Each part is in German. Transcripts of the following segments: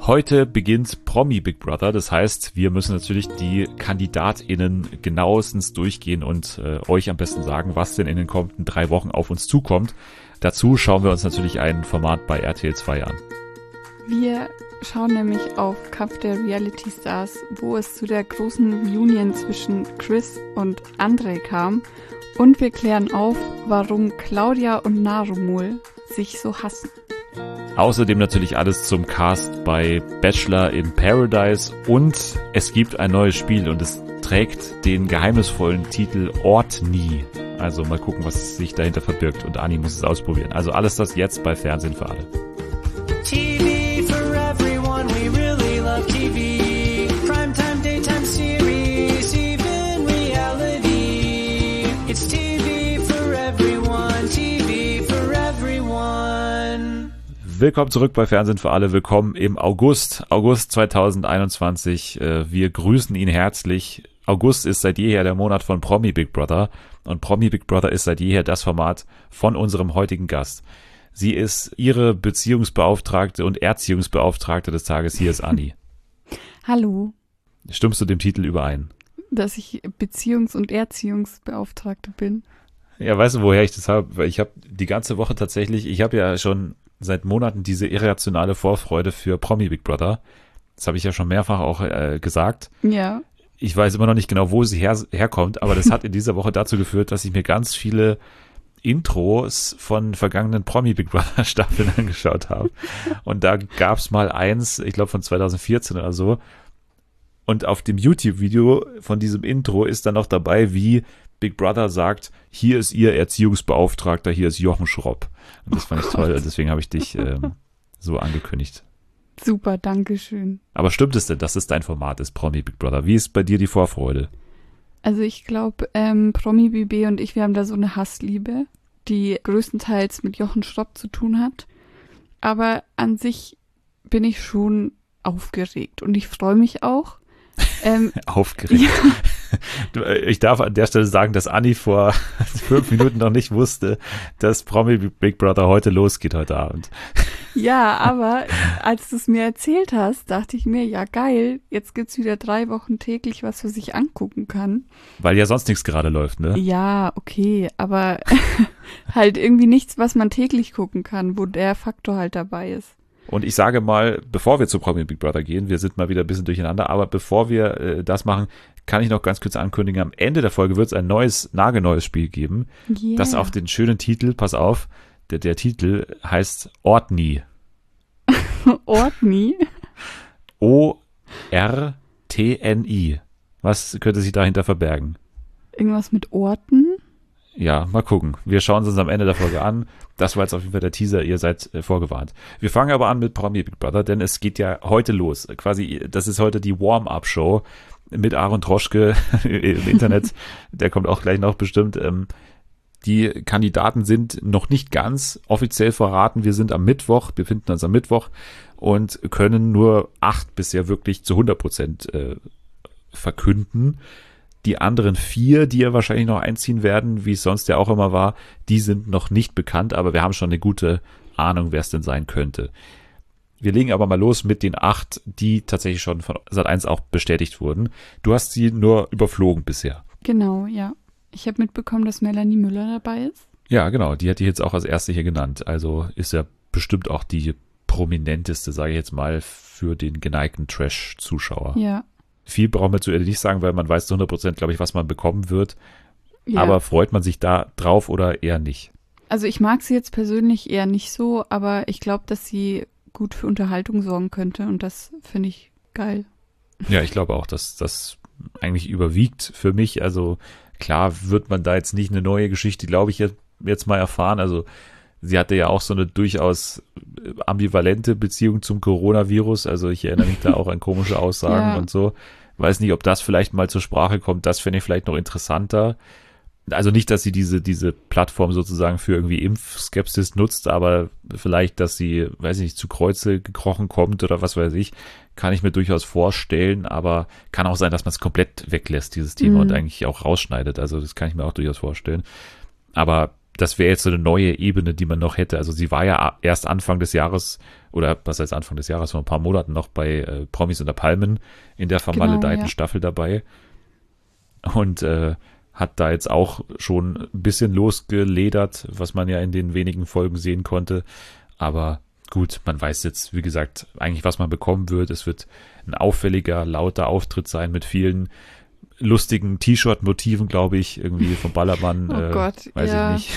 Heute beginnt Promi Big Brother, das heißt, wir müssen natürlich die KandidatInnen genauestens durchgehen und euch am besten sagen, was denn in den kommenden 3 Wochen auf uns zukommt. Dazu schauen wir uns natürlich ein Format bei RTL 2 an. Wir schauen nämlich auf Kampf der Reality Stars, wo es zu der großen Reunion zwischen Chris und André kam. Und wir klären auf, warum Claudia und Narumul sich so hassen. Außerdem natürlich alles zum Cast bei Bachelor in Paradise und es gibt ein neues Spiel und es trägt den geheimnisvollen Titel Ortni. Also mal gucken, was sich dahinter verbirgt und Anni muss es ausprobieren. Also alles das jetzt bei Fernsehen für alle. TV for everyone, we really love TV. Primetime, daytime series, even reality. It's TV for everyone, TV for everyone. Willkommen zurück bei Fernsehen für alle. Willkommen im August 2021. Wir grüßen ihn herzlich. August ist seit jeher der Monat von Promi Big Brother und Promi Big Brother ist seit jeher das Format von unserem heutigen Gast. Sie ist Ihre Beziehungsbeauftragte und Erziehungsbeauftragte des Tages. Hier ist Anni. Hallo. Stimmst du dem Titel überein? Dass ich Beziehungs- und Erziehungsbeauftragte bin. Ja, weißt du, woher ich das habe? Weil ich habe die ganze Woche tatsächlich, ich habe ja schon seit Monaten diese irrationale Vorfreude für Promi Big Brother. Das habe ich ja schon mehrfach auch gesagt. Ja. Ich weiß immer noch nicht genau, wo sie herkommt, aber das hat in dieser Woche dazu geführt, dass ich mir ganz viele Intros von vergangenen Promi Big Brother Staffeln angeschaut habe. Und da gab's mal eins, ich glaube von 2014 oder so. Und auf dem YouTube-Video von diesem Intro ist dann noch dabei, wie Big Brother sagt, hier ist ihr Erziehungsbeauftragter, hier ist Jochen Schropp. Und das fand ich toll, deswegen habe ich dich so angekündigt. Super, danke schön. Aber stimmt es denn, dass es dein Format ist, Promi Big Brother? Wie ist bei dir die Vorfreude? Also ich glaube, Promi BB und ich, wir haben da so eine Hassliebe, die größtenteils mit Jochen Schropp zu tun hat. Aber an sich bin ich schon aufgeregt und ich freue mich auch. Aufgeregt. Ja. Ich darf an der Stelle sagen, dass Anni vor 5 Minuten noch nicht wusste, dass Promi Big Brother heute losgeht, heute Abend. Ja, aber als du es mir erzählt hast, dachte ich mir, ja geil, jetzt gibt's wieder 3 Wochen täglich was, was ich angucken kann. Weil ja sonst nichts gerade läuft, ne? Ja, okay, aber halt irgendwie nichts, was man täglich gucken kann, wo der Faktor halt dabei ist. Und ich sage mal, bevor wir zu Promi Big Brother gehen, wir sind mal wieder ein bisschen durcheinander, aber bevor wir das machen, kann ich noch ganz kurz ankündigen, am Ende der Folge wird es ein nagelneues Spiel geben, das auf den schönen Titel, pass auf, der Titel heißt Ortni. Ortni? O-R-T-N-I. Was könnte sich dahinter verbergen? Irgendwas mit Orten? Ja, mal gucken. Wir schauen es uns am Ende der Folge an. Das war jetzt auf jeden Fall der Teaser, ihr seid vorgewarnt. Wir fangen aber an mit Promi Big Brother, denn es geht ja heute los. Quasi, das ist heute die Warm-Up-Show mit Aaron Troschke im Internet. Der kommt auch gleich noch bestimmt. Die Kandidaten sind noch nicht ganz offiziell verraten. Wir sind am Mittwoch, befinden uns am Mittwoch und können nur 8 bisher wirklich zu 100% verkünden. Die anderen 4, die ja wahrscheinlich noch einziehen werden, wie es sonst ja auch immer war, die sind noch nicht bekannt, aber wir haben schon eine gute Ahnung, wer es denn sein könnte. Wir legen aber mal los mit den 8, die tatsächlich schon von Sat.1 auch bestätigt wurden. Du hast sie nur überflogen bisher. Genau, ja. Ich habe mitbekommen, dass Melanie Müller dabei ist. Ja, genau, die hätte ich jetzt auch als erste hier genannt. Also ist ja bestimmt auch die prominenteste, sage ich jetzt mal, für den geneigten Trash-Zuschauer. Ja. Viel brauchen wir zu ihr nicht sagen, weil man weiß zu 100%, glaube ich, was man bekommen wird. Ja. Aber freut man sich da drauf oder eher nicht? Also ich mag sie jetzt persönlich eher nicht so, aber ich glaube, dass sie gut für Unterhaltung sorgen könnte und das finde ich geil. Ja, ich glaube auch, dass das eigentlich überwiegt für mich. Also klar wird man da jetzt nicht eine neue Geschichte, glaube ich, jetzt mal erfahren. Also sie hatte ja auch so eine durchaus ambivalente Beziehung zum Coronavirus. Also ich erinnere mich da auch an komische Aussagen und so. Weiß nicht, ob das vielleicht mal zur Sprache kommt. Das fände ich vielleicht noch interessanter. Also nicht, dass sie diese Plattform sozusagen für irgendwie Impfskepsis nutzt, aber vielleicht, dass sie, weiß ich nicht, zu Kreuze gekrochen kommt oder was weiß ich, kann ich mir durchaus vorstellen, aber kann auch sein, dass man es komplett weglässt, dieses Thema, und eigentlich auch rausschneidet. Also das kann ich mir auch durchaus vorstellen. Aber das wäre jetzt so eine neue Ebene, die man noch hätte. Also sie war ja erst Anfang des Jahres, oder was heißt Anfang des Jahres, vor ein paar Monaten noch bei Promis unter Palmen in der vermaledeiten Staffel dabei. Und hat da jetzt auch schon ein bisschen losgeledert, was man ja in den wenigen Folgen sehen konnte. Aber gut, man weiß jetzt, wie gesagt, eigentlich, was man bekommen wird. Es wird ein auffälliger, lauter Auftritt sein mit vielen lustigen T-Shirt-Motiven, glaube ich, irgendwie vom Ballermann. Oh Gott, weiß ja. ich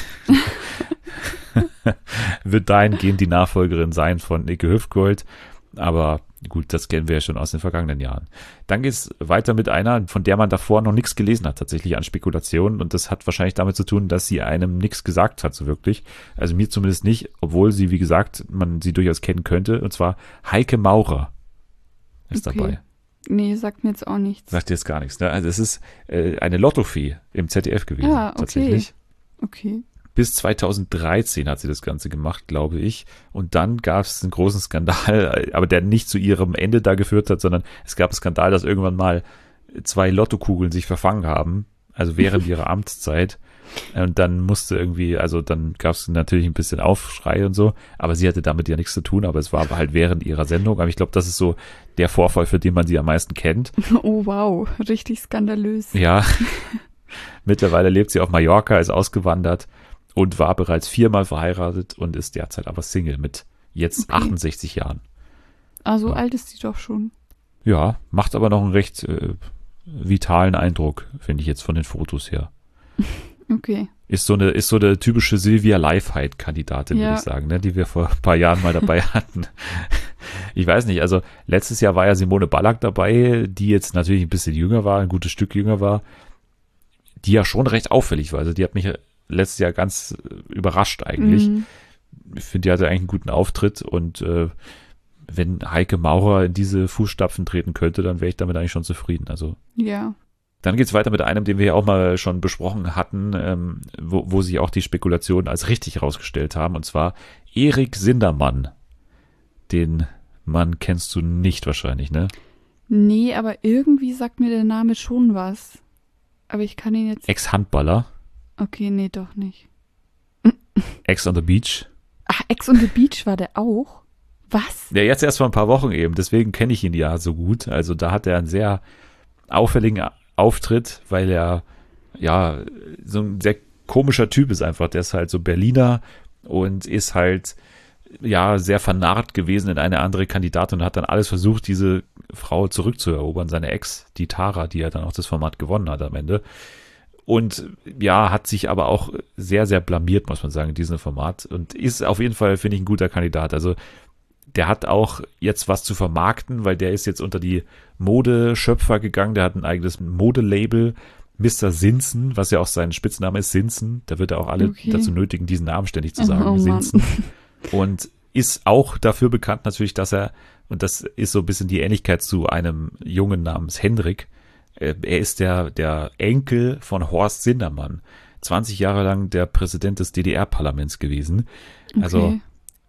nicht. Wird dahingehend die Nachfolgerin sein von Icke Hüftgold. Aber gut, das kennen wir ja schon aus den vergangenen Jahren. Dann geht es weiter mit einer, von der man davor noch nichts gelesen hat, tatsächlich an Spekulationen. Und das hat wahrscheinlich damit zu tun, dass sie einem nichts gesagt hat, so wirklich. Also mir zumindest nicht, obwohl sie, wie gesagt, man sie durchaus kennen könnte. Und zwar Heike Maurer ist dabei. Nee, sagt mir jetzt auch nichts. Sagt dir jetzt gar nichts, ne? Also es ist eine Lottofee im ZDF gewesen, tatsächlich. Okay. Bis 2013 hat sie das Ganze gemacht, glaube ich. Und dann gab es einen großen Skandal, aber der nicht zu ihrem Ende da geführt hat, sondern es gab einen Skandal, dass irgendwann mal 2 Lottokugeln sich verfangen haben, also während ihrer Amtszeit. Und dann musste irgendwie, also dann gab es natürlich ein bisschen Aufschrei und so, aber sie hatte damit ja nichts zu tun, aber es war halt während ihrer Sendung. Aber ich glaube, das ist so der Vorfall, für den man sie am meisten kennt. Oh wow, richtig skandalös. Ja, mittlerweile lebt sie auf Mallorca, ist ausgewandert und war bereits 4-mal verheiratet und ist derzeit aber Single mit jetzt 68 Jahren. Also alt ist sie doch schon. Ja, macht aber noch einen recht vitalen Eindruck, finde ich jetzt von den Fotos her. Okay. Ist so eine typische Sylvia Leifheit-Kandidatin, würde ich sagen, ne, die wir vor ein paar Jahren mal dabei hatten. Ich weiß nicht, also letztes Jahr war ja Simone Ballack dabei, die jetzt natürlich ein bisschen jünger war, ein gutes Stück jünger war, die ja schon recht auffällig war. Also die hat mich letztes Jahr ganz überrascht eigentlich. Ich finde, die hatte eigentlich einen guten Auftritt und wenn Heike Maurer in diese Fußstapfen treten könnte, dann wäre ich damit eigentlich schon zufrieden. Also ja. Dann geht es weiter mit einem, den wir ja auch mal schon besprochen hatten, wo sich auch die Spekulationen als richtig herausgestellt haben, und zwar Erik Sindermann. Den Mann kennst du nicht wahrscheinlich, ne? Nee, aber irgendwie sagt mir der Name schon was. Aber ich kann ihn jetzt... Ex-Handballer. Okay, nee, doch nicht. Ex on the Beach. Ach, Ex on the Beach war der auch? Was? Ja, jetzt erst vor ein paar Wochen eben, deswegen kenne ich ihn ja so gut. Also da hat er einen sehr auffälligen Auftritt, weil er ja so ein sehr komischer Typ ist einfach. Der ist halt so Berliner und ist halt ja sehr vernarrt gewesen in eine andere Kandidatin und hat dann alles versucht, diese Frau zurückzuerobern, seine Ex, die Tara, die ja dann auch das Format gewonnen hat am Ende. Und ja, hat sich aber auch sehr, sehr blamiert, muss man sagen, in diesem Format und ist auf jeden Fall, finde ich, ein guter Kandidat. Also der hat auch jetzt was zu vermarkten, weil der ist jetzt unter die Modeschöpfer gegangen. Der hat ein eigenes Modelabel, Mr. Sinsen, was ja auch sein Spitzname ist, Sinsen. Da wird er auch alle dazu nötigen, diesen Namen ständig zu sagen, Sinsen. Und ist auch dafür bekannt natürlich, dass er, und das ist so ein bisschen die Ähnlichkeit zu einem Jungen namens Hendrik, er ist der Enkel von Horst Sindermann, 20 Jahre lang der Präsident des DDR-Parlaments gewesen. Okay. Also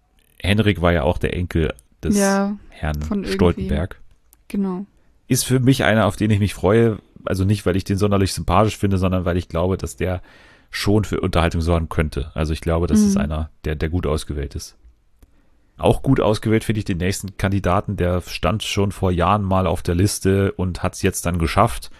Henrik war ja auch der Enkel des Herrn Stoltenberg. Genau. Ist für mich einer, auf den ich mich freue. Also nicht, weil ich den sonderlich sympathisch finde, sondern weil ich glaube, dass der schon für Unterhaltung sorgen könnte. Also ich glaube, das ist einer, der gut ausgewählt ist. Auch gut ausgewählt finde ich den nächsten Kandidaten. Der stand schon vor Jahren mal auf der Liste und hat es jetzt dann geschafft.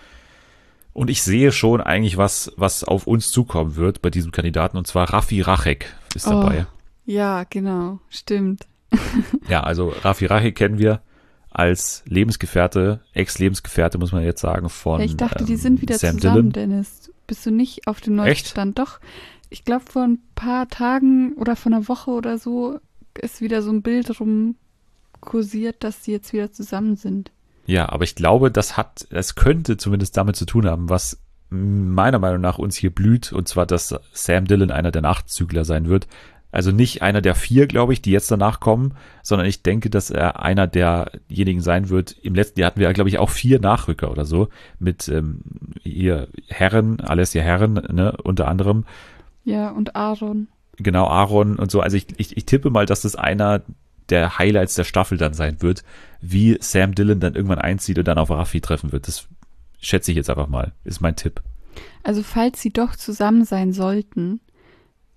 Und ich sehe schon eigentlich, was auf uns zukommen wird bei diesem Kandidaten. Und zwar Raffi Rachek ist dabei. Ja, genau, stimmt. Ja, also Raffi Rachek kennen wir als Lebensgefährte, Ex-Lebensgefährte, muss man jetzt sagen, von Ich dachte, die sind wieder Sam zusammen, Dillon. Dennis. Bist du nicht auf dem neuesten Stand? Doch, ich glaube, vor ein paar Tagen oder vor einer Woche oder so ist wieder so ein Bild rumkursiert, dass die jetzt wieder zusammen sind. Ja, aber ich glaube, das könnte zumindest damit zu tun haben, was meiner Meinung nach uns hier blüht, und zwar, dass Sam Dillon einer der Nachzügler sein wird. Also nicht einer der 4, glaube ich, die jetzt danach kommen, sondern ich denke, dass er einer derjenigen sein wird. Im letzten Jahr hatten wir, glaube ich, auch 4 Nachrücker oder so mit hier Alessia Herren, ne, unter anderem. Ja, und Aaron. Genau, Aaron und so. Also ich tippe mal, dass das einer der Highlights der Staffel dann sein wird, wie Sam Dillon dann irgendwann einzieht und dann auf Raffi treffen wird. Das schätze ich jetzt einfach mal, ist mein Tipp. Also falls sie doch zusammen sein sollten,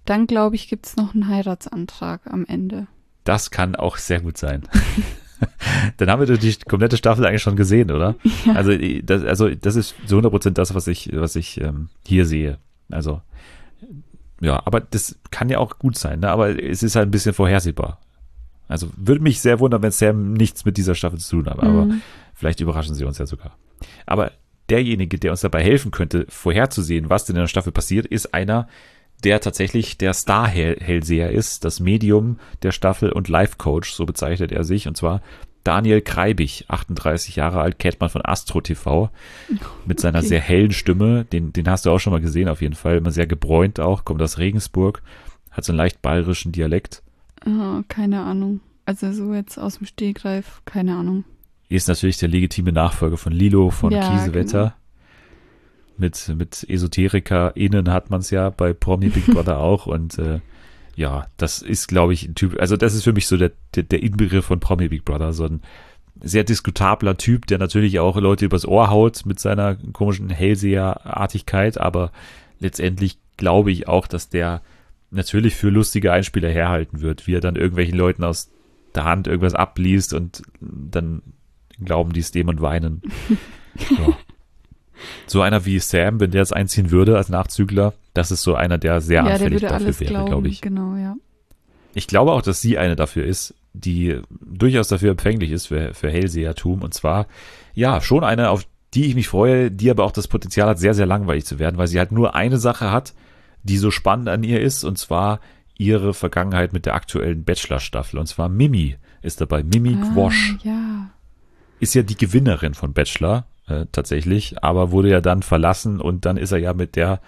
Dann, glaube ich, gibt es noch einen Heiratsantrag am Ende. Das kann auch sehr gut sein. Dann haben wir doch die komplette Staffel eigentlich schon gesehen, oder? Ja. Also das ist zu 100% das, was ich hier sehe. Also, ja, aber das kann ja auch gut sein, ne? Aber es ist halt ein bisschen vorhersehbar. Also würde mich sehr wundern, wenn Sam nichts mit dieser Staffel zu tun hat, aber vielleicht überraschen sie uns ja sogar. Aber derjenige, der uns dabei helfen könnte, vorherzusehen, was denn in der Staffel passiert, ist einer, der tatsächlich der Star-Hellseher ist, das Medium der Staffel und Life-Coach, so bezeichnet er sich, und zwar Daniel Kreibich, 38 Jahre alt, kennt man von Astro TV, mit seiner sehr hellen Stimme, den hast du auch schon mal gesehen auf jeden Fall, immer sehr gebräunt auch, kommt aus Regensburg, hat so einen leicht bayerischen Dialekt. Keine Ahnung. Also so jetzt aus dem Stegreif, keine Ahnung. Ist natürlich der legitime Nachfolger von Lilo, von Ja, Kiesewetter. Genau. Mit EsoterikerInnen hat man es ja bei Promi Big Brother auch und ja, das ist, glaube ich, ein Typ, also das ist für mich so der Inbegriff von Promi Big Brother, so ein sehr diskutabler Typ, der natürlich auch Leute übers Ohr haut mit seiner komischen Hellseherartigkeit, aber letztendlich glaube ich auch, dass der natürlich für lustige Einspieler herhalten wird, wie er dann irgendwelchen Leuten aus der Hand irgendwas abliest und dann glauben die es dem und weinen. Ja. So einer wie Sam, wenn der jetzt einziehen würde als Nachzügler, das ist so einer, der sehr anfällig der würde dafür wäre, glaube ich. Genau, ja. Ich glaube auch, dass sie eine dafür ist, die durchaus dafür empfänglich ist für Hellsehertum. Und zwar, ja, schon eine, auf die ich mich freue, die aber auch das Potenzial hat, sehr, sehr langweilig zu werden, weil sie halt nur eine Sache hat, die so spannend an ihr ist, und zwar ihre Vergangenheit mit der aktuellen Bachelor-Staffel. Und zwar Mimi ist dabei. Mimi Quosch Ja. ist ja die Gewinnerin von Bachelor, tatsächlich, aber wurde ja dann verlassen und dann ist er ja mit der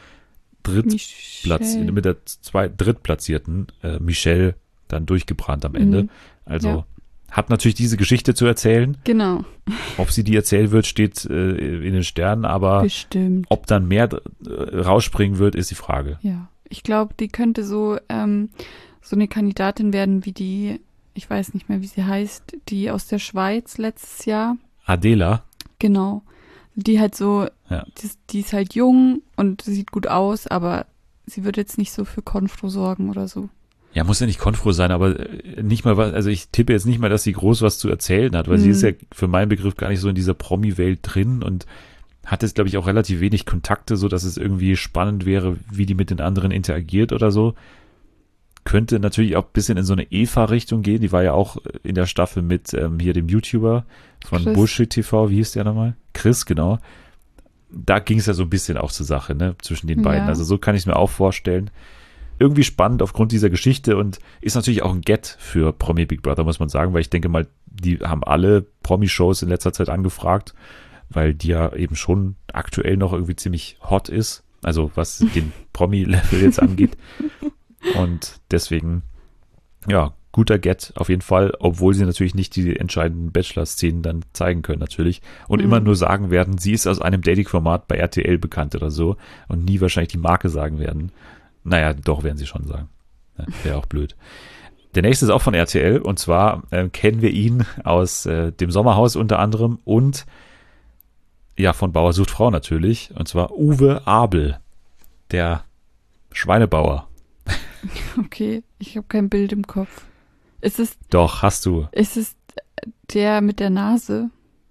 drittplatzierten Michelle dann durchgebrannt am Ende. Also hat natürlich diese Geschichte zu erzählen. Genau. Ob sie die erzählen wird, steht in den Sternen, aber Bestimmt. ob dann mehr rausspringen wird, ist die Frage. Ja. Ich glaube, die könnte so eine Kandidatin werden wie die, ich weiß nicht mehr, wie sie heißt, die aus der Schweiz letztes Jahr. Adela. Genau. Die halt so, Ja. die ist halt jung und sieht gut aus, aber sie wird jetzt nicht so für Konfro sorgen oder so. Ja, muss ja nicht konfro sein, aber nicht mal was, also ich tippe jetzt nicht mal, dass sie groß was zu erzählen hat, weil sie ist ja für meinen Begriff gar nicht so in dieser Promi-Welt drin und hat jetzt, glaube ich, auch relativ wenig Kontakte, so dass es irgendwie spannend wäre, wie die mit den anderen interagiert oder so. Könnte natürlich auch ein bisschen in so eine Eva-Richtung gehen, die war ja auch in der Staffel mit hier dem YouTuber von Chris. Bullshit TV, wie hieß der nochmal? Chris, genau. Da ging es ja so ein bisschen auch zur Sache, ne, zwischen den beiden. Ja. Also so kann ich es mir auch vorstellen. Irgendwie spannend aufgrund dieser Geschichte und ist natürlich auch ein Get für Promi Big Brother, muss man sagen, weil ich denke mal, die haben alle Promi-Shows in letzter Zeit angefragt, weil die ja eben schon aktuell noch irgendwie ziemlich hot ist, also was den Promi-Level jetzt angeht. Und deswegen, ja, guter Get auf jeden Fall, obwohl sie natürlich nicht die entscheidenden Bachelor-Szenen dann zeigen können natürlich und immer nur sagen werden, sie ist aus einem Dating-Format bei RTL bekannt oder so und nie wahrscheinlich die Marke sagen werden. Naja, doch, werden sie schon sagen. Ja, wäre auch blöd. Der nächste ist auch von RTL und zwar kennen wir ihn aus dem Sommerhaus unter anderem und ja, von Bauer sucht Frau natürlich, und zwar Uwe Abel, der Schweinebauer. Okay, ich habe kein Bild im Kopf. Doch, hast du. Ist es der mit der Nase?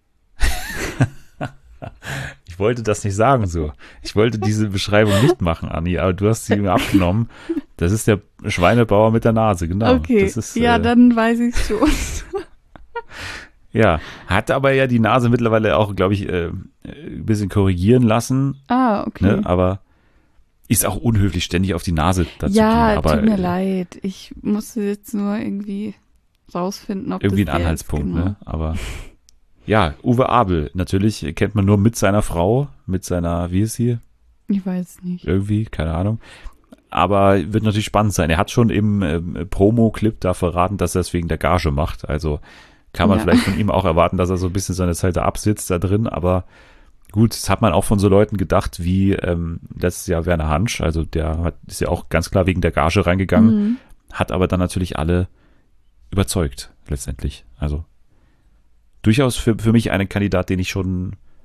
Ich wollte das nicht sagen so. Ich wollte diese Beschreibung nicht machen, Anni, aber du hast sie mir abgenommen. Das ist der Schweinebauer mit der Nase, genau. Okay, Das ist, ja, dann weiß ich es schon. Ja, hat aber ja die Nase mittlerweile auch, glaube ich, ein bisschen korrigieren lassen. Ah, okay. Ne? Aber ist auch unhöflich, ständig auf die Nase dazu Ja, gehen. Aber tut mir leid. Ich musste jetzt nur irgendwie rausfinden, ob irgendwie das ein der Anhaltspunkt, ist, genau. ne? Aber ja, Uwe Abel, natürlich kennt man nur mit seiner Frau, mit seiner, wie ist sie? Ich weiß nicht. Irgendwie, keine Ahnung. Aber wird natürlich spannend sein. Er hat schon im Promo-Clip da verraten, dass er es wegen der Gage macht. Also kann man vielleicht von ihm auch erwarten, dass er so ein bisschen seine Zeit da absitzt da drin. Aber gut, das hat man auch von so Leuten gedacht wie letztes Jahr Werner Hansch. Also der ist ja auch ganz klar wegen der Gage reingegangen, hat aber dann natürlich alle überzeugt letztendlich. Also durchaus für mich einen Kandidat, den ich schon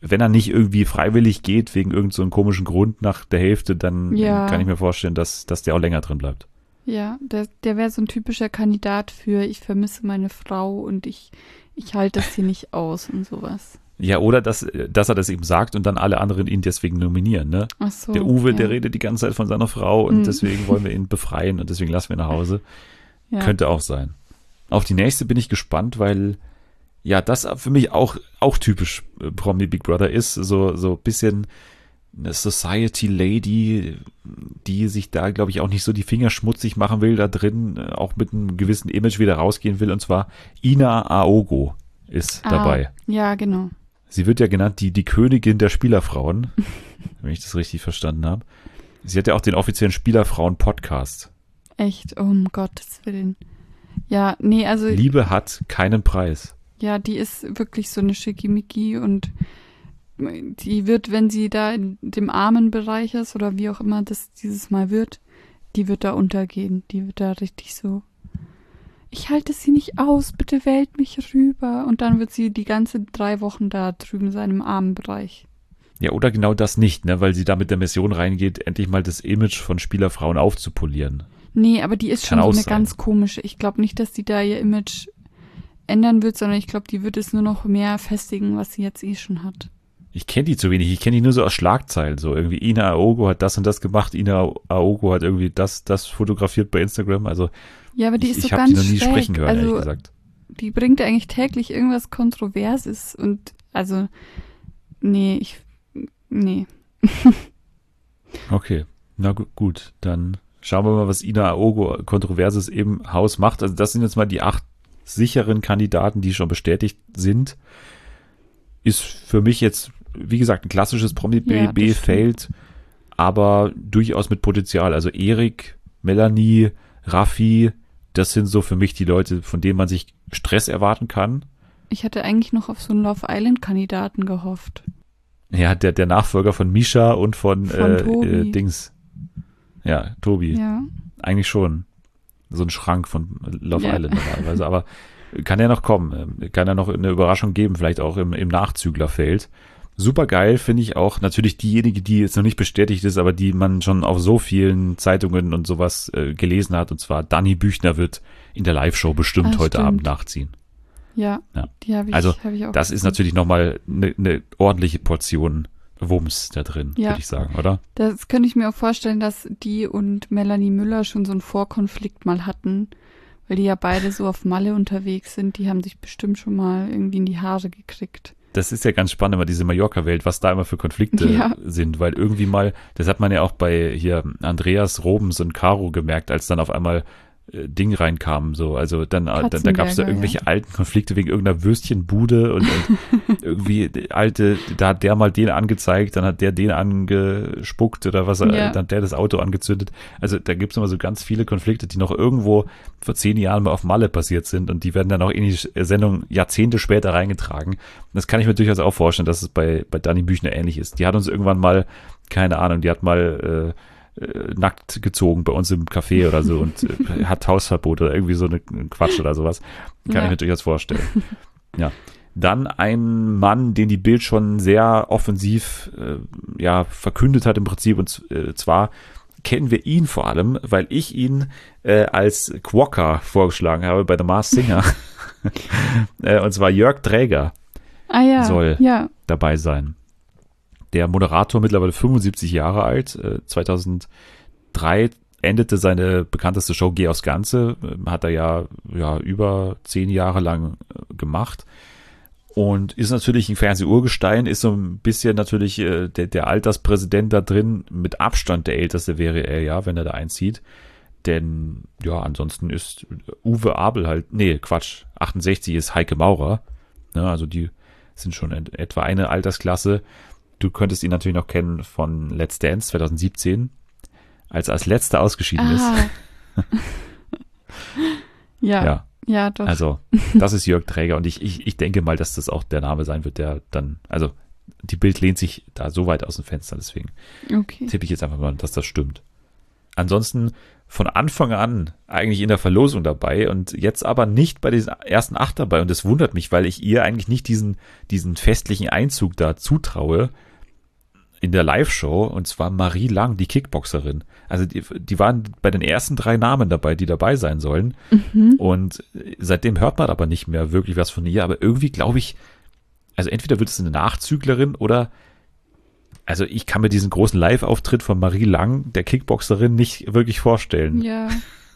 wenn er nicht irgendwie freiwillig geht, wegen irgend so einem komischen Grund nach der Hälfte, dann Ja. kann ich mir vorstellen, dass der auch länger drin bleibt. Ja, der wäre so ein typischer Kandidat für ich vermisse meine Frau und ich halte das hier nicht aus und sowas. Ja, oder dass er das eben sagt und dann alle anderen ihn deswegen nominieren, ne? Ach so. Der Uwe, ja. der redet die ganze Zeit von seiner Frau und Mhm. deswegen wollen wir ihn befreien und deswegen lassen wir ihn nach Hause. Ja. Könnte auch sein. Auf die nächste bin ich gespannt, weil ja, das für mich auch typisch Promi Big Brother ist. So ein bisschen eine Society Lady, die sich da, glaube ich, auch nicht so die Finger schmutzig machen will da drin, auch mit einem gewissen Image wieder rausgehen will. Und zwar Ina Aogo ist dabei. Ja, genau. Sie wird ja genannt die Königin der Spielerfrauen, wenn ich das richtig verstanden habe. Sie hat ja auch den offiziellen Spielerfrauen-Podcast. Echt, um Gottes Willen. Ja, nee, also Liebe hat keinen Preis. ja, die ist wirklich so eine Schickimicki und die wird, wenn sie da in dem armen Bereich ist oder wie auch immer das dieses Mal wird, die wird da untergehen. Die wird da richtig so, ich halte sie nicht aus, bitte wählt mich rüber. Und dann wird sie die ganze 3 Wochen da drüben sein im armen Bereich. Ja, oder genau das nicht, ne, weil sie da mit der Mission reingeht, endlich mal das Image von Spielerfrauen aufzupolieren. Nee, aber die ist Kann schon so auch eine sein. ganz komische. Ich glaube nicht, dass die da ihr Image ändern wird, sondern ich glaube, die wird es nur noch mehr festigen, was sie jetzt schon hat. Ich kenne die zu wenig, ich kenne die nur so aus Schlagzeilen, so irgendwie Ina Aogo hat das und das gemacht, Ina Aogo hat irgendwie das fotografiert bei Instagram, also Ja, aber die ist ich so habe ganz die noch nie schräg. sprechen gehört, ehrlich Also gesagt. die bringt eigentlich täglich irgendwas Kontroverses und also nee. Okay, na gut, dann schauen wir mal, was Ina Aogo Kontroverses im Haus macht. Also das sind jetzt mal die 8 sicheren Kandidaten, die schon bestätigt sind. Ist für mich jetzt, wie gesagt, ein klassisches Ja, das Promi-BB-Feld, aber durchaus mit Potenzial. Also Erik, Melanie, Raffi, das sind so für mich die Leute, von denen man sich Stress erwarten kann. Ich hatte eigentlich noch auf so einen Love Island Kandidaten gehofft. Ja, der Nachfolger von Misha und von Tobi. Dings. Ja, Tobi. Ja. Eigentlich schon. So ein Schrank von Love Ja. Island normalerweise. Aber kann ja noch kommen. Kann ja noch eine Überraschung geben, vielleicht auch im Nachzüglerfeld. Super geil finde ich auch natürlich diejenige, die jetzt noch nicht bestätigt ist, aber die man schon auf so vielen Zeitungen und sowas gelesen hat. Und zwar Dani Büchner wird in der Live-Show bestimmt Ah, heute stimmt. Abend nachziehen. Ja, Ja. die habe ich, Also, hab ich auch Das ist gesehen. natürlich nochmal eine ordentliche Portion Wumms da drin, Ja. würde ich sagen, oder? Das könnte ich mir auch vorstellen, dass die und Melanie Müller schon so einen Vorkonflikt mal hatten, weil die ja beide so auf Malle unterwegs sind. Die haben sich bestimmt schon mal irgendwie in die Haare gekriegt. Das ist ja ganz spannend, immer diese Mallorca-Welt, was da immer für Konflikte Ja. sind, weil irgendwie mal, das hat man ja auch bei hier Andreas, Robens und Caro gemerkt, als dann auf einmal Ding reinkam, so, also dann da gab es da Katzenberger, irgendwelche alten Konflikte wegen irgendeiner Würstchenbude und irgendwie alte, da hat der mal den angezeigt, dann hat der den angespuckt oder was, Ja. dann hat der das Auto angezündet. Also da gibt es immer so ganz viele Konflikte, die noch irgendwo vor 10 Jahren mal auf Malle passiert sind und die werden dann auch in die Sendung Jahrzehnte später reingetragen. Das kann ich mir durchaus auch vorstellen, dass es bei Dani Büchner ähnlich ist. Die hat uns irgendwann mal, keine Ahnung, die hat mal nackt gezogen bei uns im Café oder so und hat Hausverbot oder irgendwie so ein Quatsch oder sowas. Kann Ja. ich mir durchaus vorstellen. Ja. Dann ein Mann, den die Bild schon sehr offensiv verkündet hat im Prinzip und zwar kennen wir ihn vor allem, weil ich ihn als Quokka vorgeschlagen habe bei The Masked Singer. Und zwar Jörg Dräger Ah ja, Soll. ja. dabei sein. Der Moderator, mittlerweile 75 Jahre alt, 2003 endete seine bekannteste Show Geh aufs Ganze, hat er ja über 10 Jahre lang gemacht und ist natürlich ein Fernsehurgestein, ist so ein bisschen natürlich der Alterspräsident da drin, mit Abstand der Älteste wäre er ja, wenn er da einzieht, denn ja, ansonsten ist Uwe Abel 68 ist Heike Maurer, ne, also die sind schon etwa eine Altersklasse. Du könntest ihn natürlich noch kennen von Let's Dance 2017, als er als letzter ausgeschieden ist. Ja. Ja, doch. Also das ist Jörg Dräger und ich denke mal, dass das auch der Name sein wird, der dann, also die Bild lehnt sich da so weit aus dem Fenster, deswegen Okay. tippe ich jetzt einfach mal, dass das stimmt. Ansonsten von Anfang an eigentlich in der Verlosung dabei und jetzt aber nicht bei diesen ersten 8 dabei. Und das wundert mich, weil ich ihr eigentlich nicht diesen festlichen Einzug da zutraue in der Live-Show. Und zwar Marie Lang, die Kickboxerin. Also die waren bei den ersten 3 Namen dabei, die dabei sein sollen. Und seitdem hört man aber nicht mehr wirklich was von ihr. Aber irgendwie glaube ich, also entweder wird es eine Nachzüglerin oder also ich kann mir diesen großen Live-Auftritt von Marie Lang, der Kickboxerin, nicht wirklich vorstellen. Ja.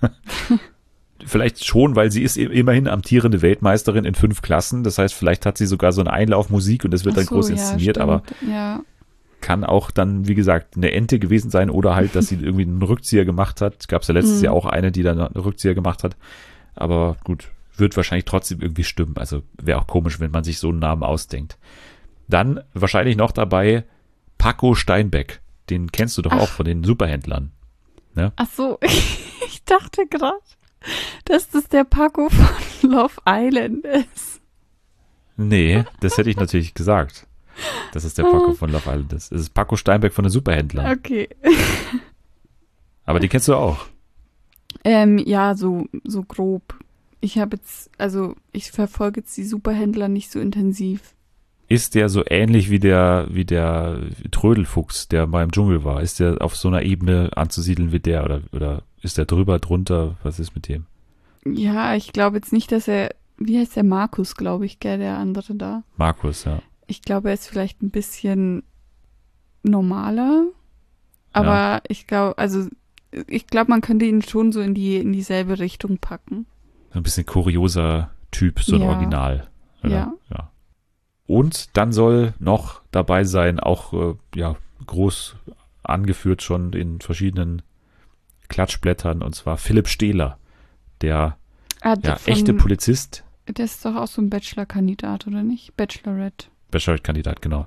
Vielleicht schon, weil sie ist immerhin amtierende Weltmeisterin in 5 Klassen. Das heißt, vielleicht hat sie sogar so eine Einlaufmusik und das wird dann groß inszeniert, ja, aber ja. kann auch dann, wie gesagt, eine Ente gewesen sein oder halt, dass sie irgendwie einen Rückzieher gemacht hat. Gab es ja letztes Jahr auch eine, die dann einen Rückzieher gemacht hat. Aber gut, wird wahrscheinlich trotzdem irgendwie stimmen. Also wäre auch komisch, wenn man sich so einen Namen ausdenkt. Dann wahrscheinlich noch dabei Paco Steinbeck. Den kennst du doch auch von den Superhändlern. Ne? Ach so, ich dachte gerade, dass das der Paco von Love Island ist. Nee, das hätte ich natürlich gesagt. Dass es der Paco von Love Island ist. Es ist Paco Steinbeck von den Superhändlern. Okay. Aber die kennst du auch. Ja, so grob. Ich verfolge jetzt die Superhändler nicht so intensiv. Ist der so ähnlich wie der Trödelfuchs, der mal im Dschungel war? Ist der auf so einer Ebene anzusiedeln wie der oder ist der drüber, drunter? Was ist mit dem? Ja, ich glaube jetzt nicht, dass wie heißt der Markus, glaube ich, gell, der andere da? Markus, ja. Ich glaube, er ist vielleicht ein bisschen normaler, aber ich glaube, man könnte ihn schon so in dieselbe Richtung packen. Ein bisschen kurioser Typ, so ein Original. Oder? Ja. Und dann soll noch dabei sein, auch groß angeführt schon in verschiedenen Klatschblättern, und zwar Philipp Stehler, der echte Polizist. Der ist doch auch so ein Bachelor-Kandidat, oder nicht? Bachelor-Kandidat, genau.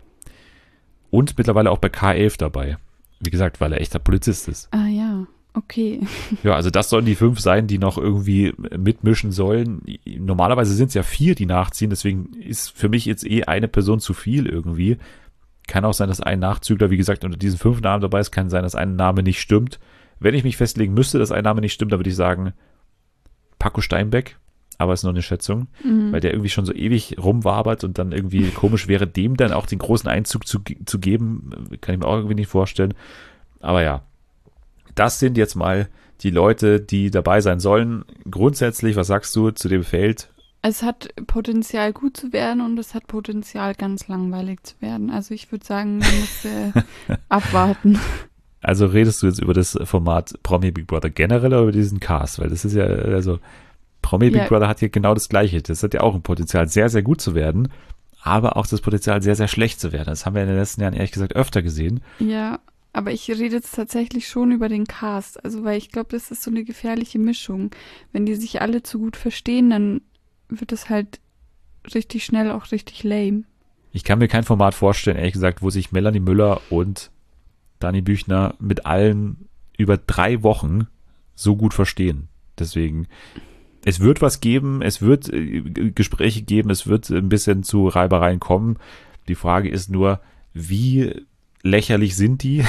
Und mittlerweile auch bei K11 dabei. Wie gesagt, weil er echter Polizist ist. Ah ja, okay. Ja, also das sollen die 5 sein, die noch irgendwie mitmischen sollen. Normalerweise sind es ja 4, die nachziehen, deswegen ist für mich jetzt eine Person zu viel irgendwie. Kann auch sein, dass ein Nachzügler, wie gesagt, unter diesen 5 Namen dabei ist. Kann sein, dass ein Name nicht stimmt. Wenn ich mich festlegen müsste, dass ein Name nicht stimmt, dann würde ich sagen Paco Steinbeck. Aber ist nur eine Schätzung, weil der irgendwie schon so ewig rumwabert und dann irgendwie komisch wäre, dem dann auch den großen Einzug zu geben, kann ich mir auch irgendwie nicht vorstellen. Aber ja, das sind jetzt mal die Leute, die dabei sein sollen. Grundsätzlich, was sagst du zu dem Feld? Es hat Potenzial, gut zu werden und es hat Potenzial, ganz langweilig zu werden. Also ich würde sagen, man muss abwarten. Also redest du jetzt über das Format Promi Big Brother generell oder über diesen Cast? Weil das ist ja, also Promi Big Brother hat hier genau das Gleiche. Das hat ja auch ein Potenzial, sehr, sehr gut zu werden, aber auch das Potenzial, sehr, sehr schlecht zu werden. Das haben wir in den letzten Jahren ehrlich gesagt öfter gesehen. Ja, aber ich rede jetzt tatsächlich schon über den Cast. Also, weil ich glaube, das ist so eine gefährliche Mischung. Wenn die sich alle zu gut verstehen, dann wird es halt richtig schnell auch richtig lame. Ich kann mir kein Format vorstellen, ehrlich gesagt, wo sich Melanie Müller und Dani Büchner mit allen über 3 Wochen so gut verstehen. Deswegen, es wird was geben, es wird Gespräche geben, es wird ein bisschen zu Reibereien kommen. Die Frage ist nur, wie lächerlich sind die?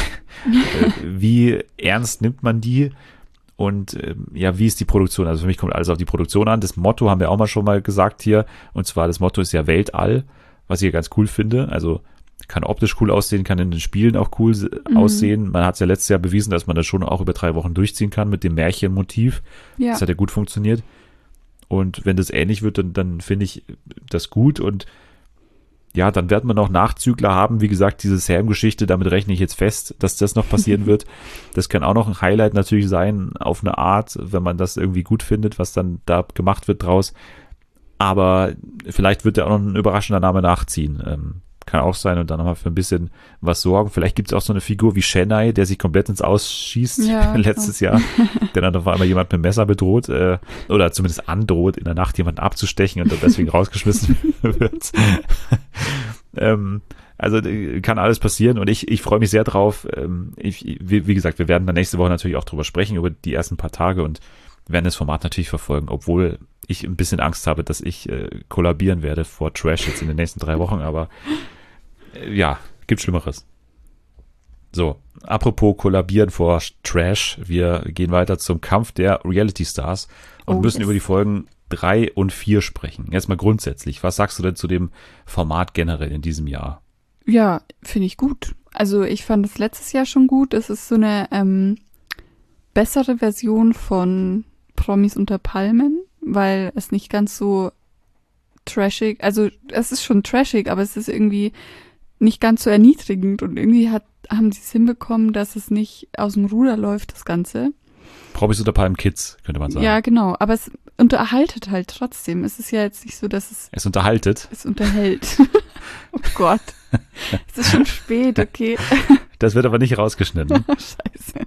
Wie ernst nimmt man die? Und wie ist die Produktion? Also für mich kommt alles auf die Produktion an. Das Motto haben wir auch schon mal gesagt hier. Und zwar, das Motto ist ja Weltall, was ich ja ganz cool finde. Also kann optisch cool aussehen, kann in den Spielen auch cool aussehen. Man hat es ja letztes Jahr bewiesen, dass man das schon auch über 3 Wochen durchziehen kann mit dem Märchenmotiv. Ja. Das hat ja gut funktioniert. Und wenn das ähnlich wird, dann finde ich das gut. Und ja, dann wird man noch Nachzügler haben. Wie gesagt, diese Sam-Geschichte, damit rechne ich jetzt fest, dass das noch passieren wird. Das kann auch noch ein Highlight natürlich sein, auf eine Art, wenn man das irgendwie gut findet, was dann da gemacht wird draus. Aber vielleicht wird da auch noch ein überraschender Name nachziehen. Kann auch sein und dann nochmal für ein bisschen was sorgen. Vielleicht gibt es auch so eine Figur wie Chennai, der sich komplett ins Ausschießt letztes Jahr, der dann auf einmal jemand mit dem Messer bedroht oder zumindest androht, in der Nacht jemanden abzustechen und dann deswegen rausgeschmissen wird. Also kann alles passieren und ich freue mich sehr drauf. Wie gesagt, wir werden dann nächste Woche natürlich auch drüber sprechen, über die ersten paar Tage und werden das Format natürlich verfolgen, obwohl ich ein bisschen Angst habe, dass ich kollabieren werde vor Trash jetzt in den nächsten 3 Wochen, aber ja, gibt Schlimmeres. So, apropos kollabieren vor Trash, wir gehen weiter zum Kampf der Reality Stars und müssen über die Folgen 3 und 4 sprechen. Jetzt mal grundsätzlich, was sagst du denn zu dem Format generell in diesem Jahr? Ja, finde ich gut. Also ich fand es letztes Jahr schon gut. Es ist so eine bessere Version von Promis unter Palmen, weil es nicht ganz so trashig, also es ist schon trashig, aber es ist irgendwie nicht ganz so erniedrigend und irgendwie haben sie es hinbekommen, dass es nicht aus dem Ruder läuft, das Ganze. Promis unter Palmen Kids, könnte man sagen. Ja, genau, aber es unterhaltet halt trotzdem. Es ist ja jetzt nicht so, dass es unterhaltet. Es unterhält. Oh Gott. Es ist schon spät, okay. Das wird aber nicht rausgeschnitten. Scheiße.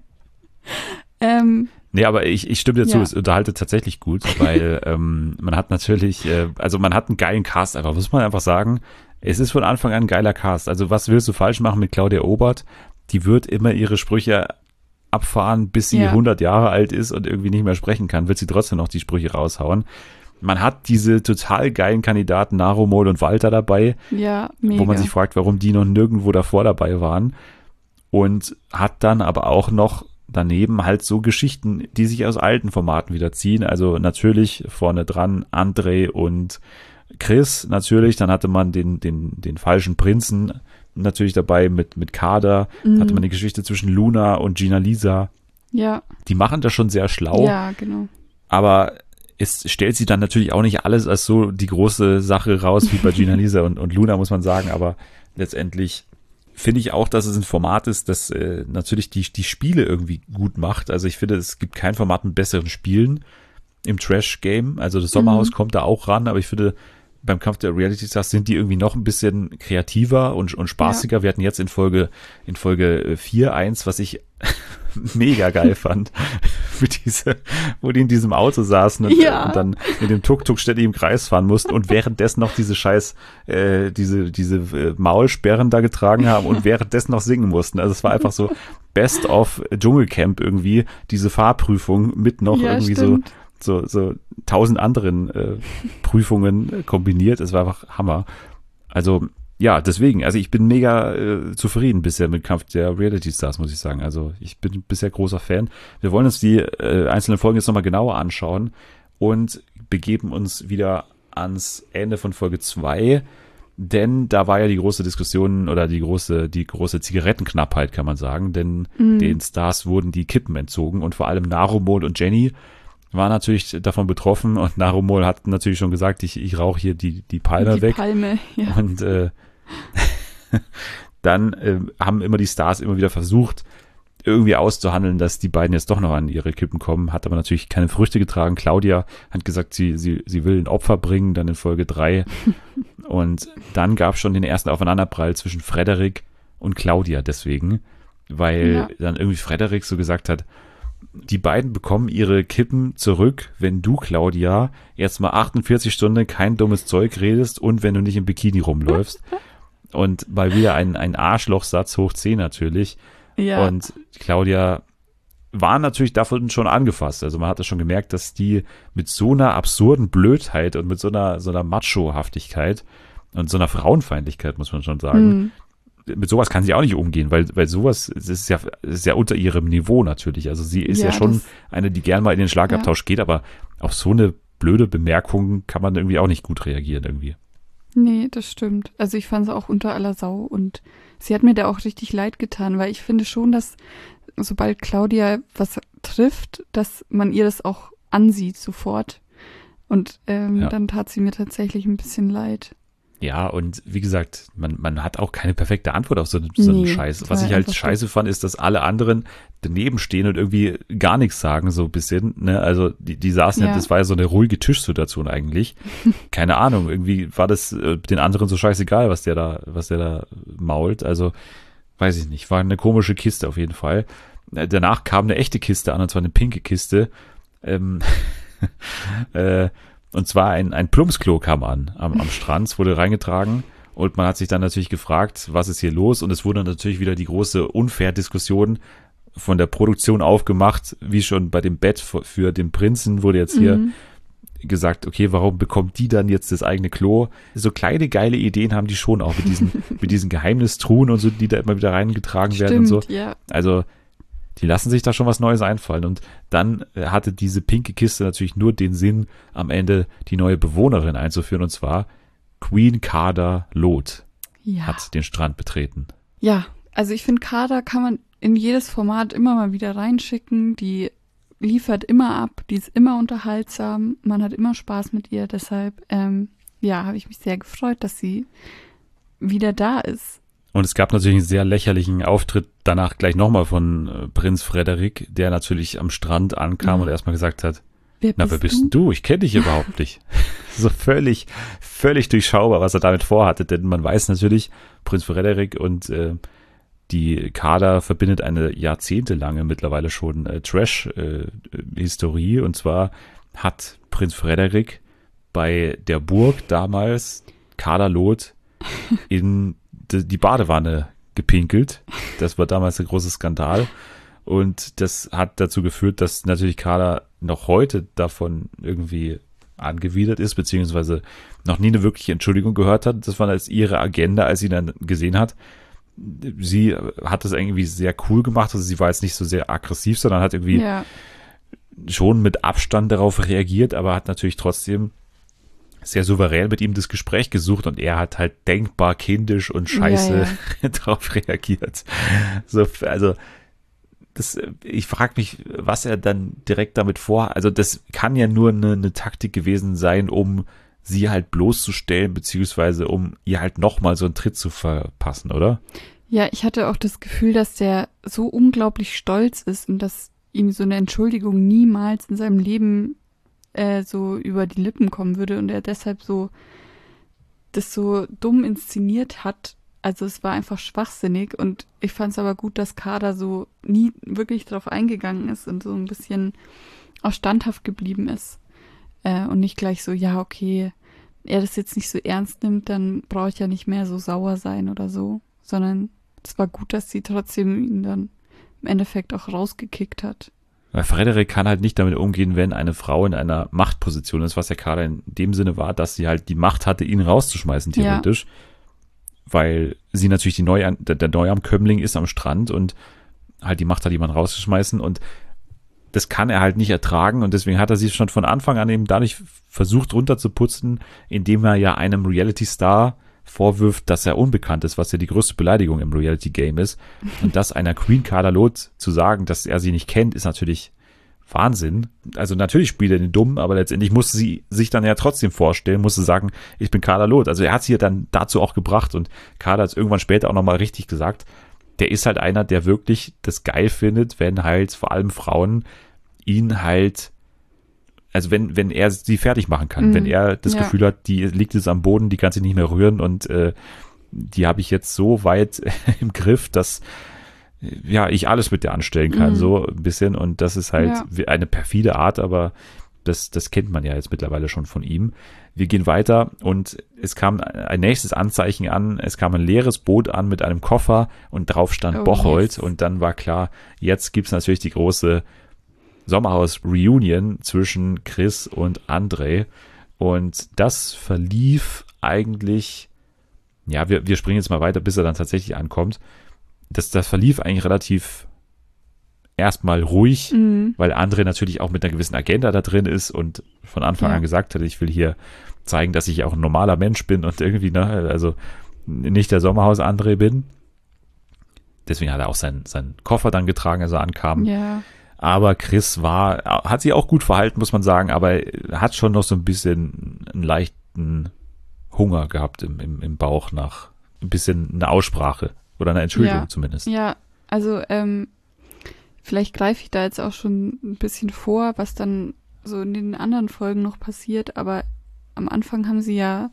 Nee, aber ich stimme dir zu, es unterhaltet tatsächlich gut, weil man hat natürlich, man hat einen geilen Cast einfach, muss man einfach sagen. Es ist von Anfang an ein geiler Cast. Also was willst du falsch machen mit Claudia Obert? Die wird immer ihre Sprüche abfahren, bis sie 100 Jahre alt ist und irgendwie nicht mehr sprechen kann, wird sie trotzdem noch die Sprüche raushauen. Man hat diese total geilen Kandidaten Narumol und Walter dabei, mega. Wo man sich fragt, warum die noch nirgendwo davor dabei waren. Und hat dann aber auch noch daneben halt so Geschichten, die sich aus alten Formaten wieder ziehen. Also natürlich vorne dran André und Chris natürlich. Dann hatte man den falschen Prinzen natürlich dabei mit Kader. Hatte man die Geschichte zwischen Luna und Gina Lisa. Ja. Die machen das schon sehr schlau. Ja, genau. Aber es stellt sie dann natürlich auch nicht alles als so die große Sache raus wie bei Gina Lisa und Luna, muss man sagen. Aber letztendlich finde ich auch, dass es ein Format ist, das natürlich die Spiele irgendwie gut macht. Also ich finde, es gibt kein Format mit besseren Spielen im Trash-Game. Also das Sommerhaus kommt da auch ran, aber ich finde, beim Kampf der Reality Stars sind die irgendwie noch ein bisschen kreativer und spaßiger. Ja. Wir hatten jetzt in Folge 4 eins, was ich mega geil fand, wo die in diesem Auto saßen und dann mit dem Tuk-Tuk ständig im Kreis fahren mussten und währenddessen noch diese scheiß diese Maulsperren da getragen haben und währenddessen noch singen mussten. Also es war einfach so Best of Dschungelcamp irgendwie, diese Fahrprüfung mit noch irgendwie stimmt. so 1000 anderen Prüfungen kombiniert. Es war einfach Hammer. Also ja, deswegen, also ich bin mega zufrieden bisher mit Kampf der Reality Stars, muss ich sagen. Also ich bin bisher großer Fan. Wir wollen uns die einzelnen Folgen jetzt nochmal genauer anschauen und begeben uns wieder ans Ende von Folge 2, denn da war ja die große Diskussion oder die große Zigarettenknappheit, kann man sagen, denn den Stars wurden die Kippen entzogen und vor allem Narumol und Jenny war natürlich davon betroffen und Narumol hat natürlich schon gesagt, ich rauche hier die Palme weg. Palme, ja. Und dann haben immer die Stars immer wieder versucht, irgendwie auszuhandeln, dass die beiden jetzt doch noch an ihre Kippen kommen, hat aber natürlich keine Früchte getragen. Claudia hat gesagt, sie will ein Opfer bringen, dann in Folge 3. Und dann gab es schon den ersten Aufeinanderprall zwischen Frederik und Claudia deswegen, weil dann irgendwie Frederik so gesagt hat, die beiden bekommen ihre Kippen zurück, wenn du, Claudia, jetzt mal 48 Stunden kein dummes Zeug redest und wenn du nicht im Bikini rumläufst. Und mal wieder ein Arschlochsatz hoch 10 natürlich. Ja. Und Claudia war natürlich davon schon angefasst. Also man hat das schon gemerkt, dass die mit so einer absurden Blödheit und mit so einer Macho-Haftigkeit und so einer Frauenfeindlichkeit, muss man schon sagen, mit sowas kann sie auch nicht umgehen, weil sowas ist ja unter ihrem Niveau natürlich. Also sie ist ja schon eine, die gern mal in den Schlagabtausch geht, aber auf so eine blöde Bemerkung kann man irgendwie auch nicht gut reagieren irgendwie. Nee, das stimmt. Also ich fand es auch unter aller Sau und sie hat mir da auch richtig leid getan, weil ich finde schon, dass sobald Claudia was trifft, dass man ihr das auch ansieht sofort. Und dann tat sie mir tatsächlich ein bisschen leid. Ja, und wie gesagt, man hat auch keine perfekte Antwort auf so einen Scheiß. Was ich halt scheiße fand, ist, dass alle anderen daneben stehen und irgendwie gar nichts sagen, so ein bisschen. Ne? Also die saßen ja, das war ja so eine ruhige Tischsituation eigentlich. Keine Ahnung, irgendwie war das den anderen so scheißegal, was der da mault. Also, weiß ich nicht, war eine komische Kiste auf jeden Fall. Danach kam eine echte Kiste an, und zwar eine pinke Kiste. Und zwar ein Plumpsklo kam am Strand, es wurde reingetragen und man hat sich dann natürlich gefragt, was ist hier los? Und es wurde natürlich wieder die große Unfair-Diskussion von der Produktion aufgemacht, wie schon bei dem Bett für den Prinzen wurde jetzt hier gesagt, okay, warum bekommt die dann jetzt das eigene Klo? So kleine geile Ideen haben die schon auch mit diesen Geheimnistruhen und so, die da immer wieder reingetragen werden und so. Ja. Also die lassen sich da schon was Neues einfallen. Und dann hatte diese pinke Kiste natürlich nur den Sinn, am Ende die neue Bewohnerin einzuführen, und zwar Queen Kaada Loth Ja. hat den Strand betreten. Ja, also ich finde, Kaada kann man in jedes Format immer mal wieder reinschicken. Die liefert immer ab, die ist immer unterhaltsam, man hat immer Spaß mit ihr. Deshalb, habe ich mich sehr gefreut, dass sie wieder da ist. Und es gab natürlich einen sehr lächerlichen Auftritt danach gleich nochmal von Prinz Frederik, der natürlich am Strand ankam und erstmal gesagt hat, wer bist denn du? Ich kenne dich überhaupt nicht. So völlig durchschaubar, was er damit vorhatte, denn man weiß natürlich, Prinz Frederik und die Kaada verbindet eine jahrzehntelange mittlerweile schon Trash-Historie, und zwar hat Prinz Frederik bei der Burg damals Kaada Loth in die Badewanne gepinkelt. Das war damals ein großer Skandal. Und das hat dazu geführt, dass natürlich Kaada noch heute davon irgendwie angewidert ist, beziehungsweise noch nie eine wirkliche Entschuldigung gehört hat. Das war jetzt ihre Agenda, als sie dann gesehen hat. Sie hat das irgendwie sehr cool gemacht. Also sie war jetzt nicht so sehr aggressiv, sondern hat irgendwie schon mit Abstand darauf reagiert, aber hat natürlich trotzdem sehr souverän mit ihm das Gespräch gesucht, und er hat halt denkbar kindisch und scheiße darauf reagiert. So, also ich frage mich, was er dann direkt damit also das kann ja nur eine Taktik gewesen sein, um sie halt bloßzustellen, beziehungsweise um ihr halt nochmal so einen Tritt zu verpassen, oder? Ja, ich hatte auch das Gefühl, dass der so unglaublich stolz ist und dass ihm so eine Entschuldigung niemals in seinem Leben so über die Lippen kommen würde und er deshalb das so dumm inszeniert hat. Also es war einfach schwachsinnig, und ich fand es aber gut, dass Kaada so nie wirklich drauf eingegangen ist und so ein bisschen auch standhaft geblieben ist und nicht gleich so, ja, okay, er das jetzt nicht so ernst nimmt, dann brauche ich ja nicht mehr so sauer sein oder so, sondern es war gut, dass sie trotzdem ihn dann im Endeffekt auch rausgekickt hat. Weil Frederik kann halt nicht damit umgehen, wenn eine Frau in einer Machtposition ist, was ja Kaada in dem Sinne war, dass sie halt die Macht hatte, ihn rauszuschmeißen, theoretisch. Ja. Weil sie natürlich der Neuankömmling ist am Strand und halt die Macht hat, jemanden rauszuschmeißen, und das kann er halt nicht ertragen, und deswegen hat er sie schon von Anfang an eben dadurch versucht runterzuputzen, indem er ja einem Reality-Star vorwirft, dass er unbekannt ist, was ja die größte Beleidigung im Reality-Game ist. Und das einer Queen Kaada Loth zu sagen, dass er sie nicht kennt, ist natürlich Wahnsinn. Also natürlich spielt er den Dumm, aber letztendlich musste sie sich dann ja trotzdem vorstellen, musste sagen, ich bin Kaada Loth. Also er hat sie ja dann dazu auch gebracht, und Kaada hat es irgendwann später auch nochmal richtig gesagt, der ist halt einer, der wirklich das geil findet, wenn halt vor allem Frauen ihn halt, also wenn er sie fertig machen kann, wenn er das Gefühl hat, die liegt jetzt am Boden, die kann sich nicht mehr rühren, und die habe ich jetzt so weit im Griff, dass ich alles mit der anstellen kann, so ein bisschen, und das ist halt eine perfide Art, aber das kennt man ja jetzt mittlerweile schon von ihm. Wir gehen weiter, und es kam ein nächstes Anzeichen an, es kam ein leeres Boot an mit einem Koffer, und drauf stand Bocholt, und dann war klar, jetzt gibt's natürlich die große Sommerhaus-Reunion zwischen Chris und André, und das verlief eigentlich, wir springen jetzt mal weiter, bis er dann tatsächlich ankommt. Das verlief eigentlich relativ erstmal ruhig, weil André natürlich auch mit einer gewissen Agenda da drin ist und von Anfang an gesagt hat, ich will hier zeigen, dass ich auch ein normaler Mensch bin und irgendwie, also nicht der Sommerhaus-André bin. Deswegen hat er auch seinen Koffer dann getragen, als er ankam. Ja. Aber Chris hat sich auch gut verhalten, muss man sagen, aber hat schon noch so ein bisschen einen leichten Hunger gehabt im Bauch nach ein bisschen einer Aussprache oder einer Entschuldigung zumindest. Ja, also vielleicht greife ich da jetzt auch schon ein bisschen vor, was dann so in den anderen Folgen noch passiert, aber am Anfang haben sie ja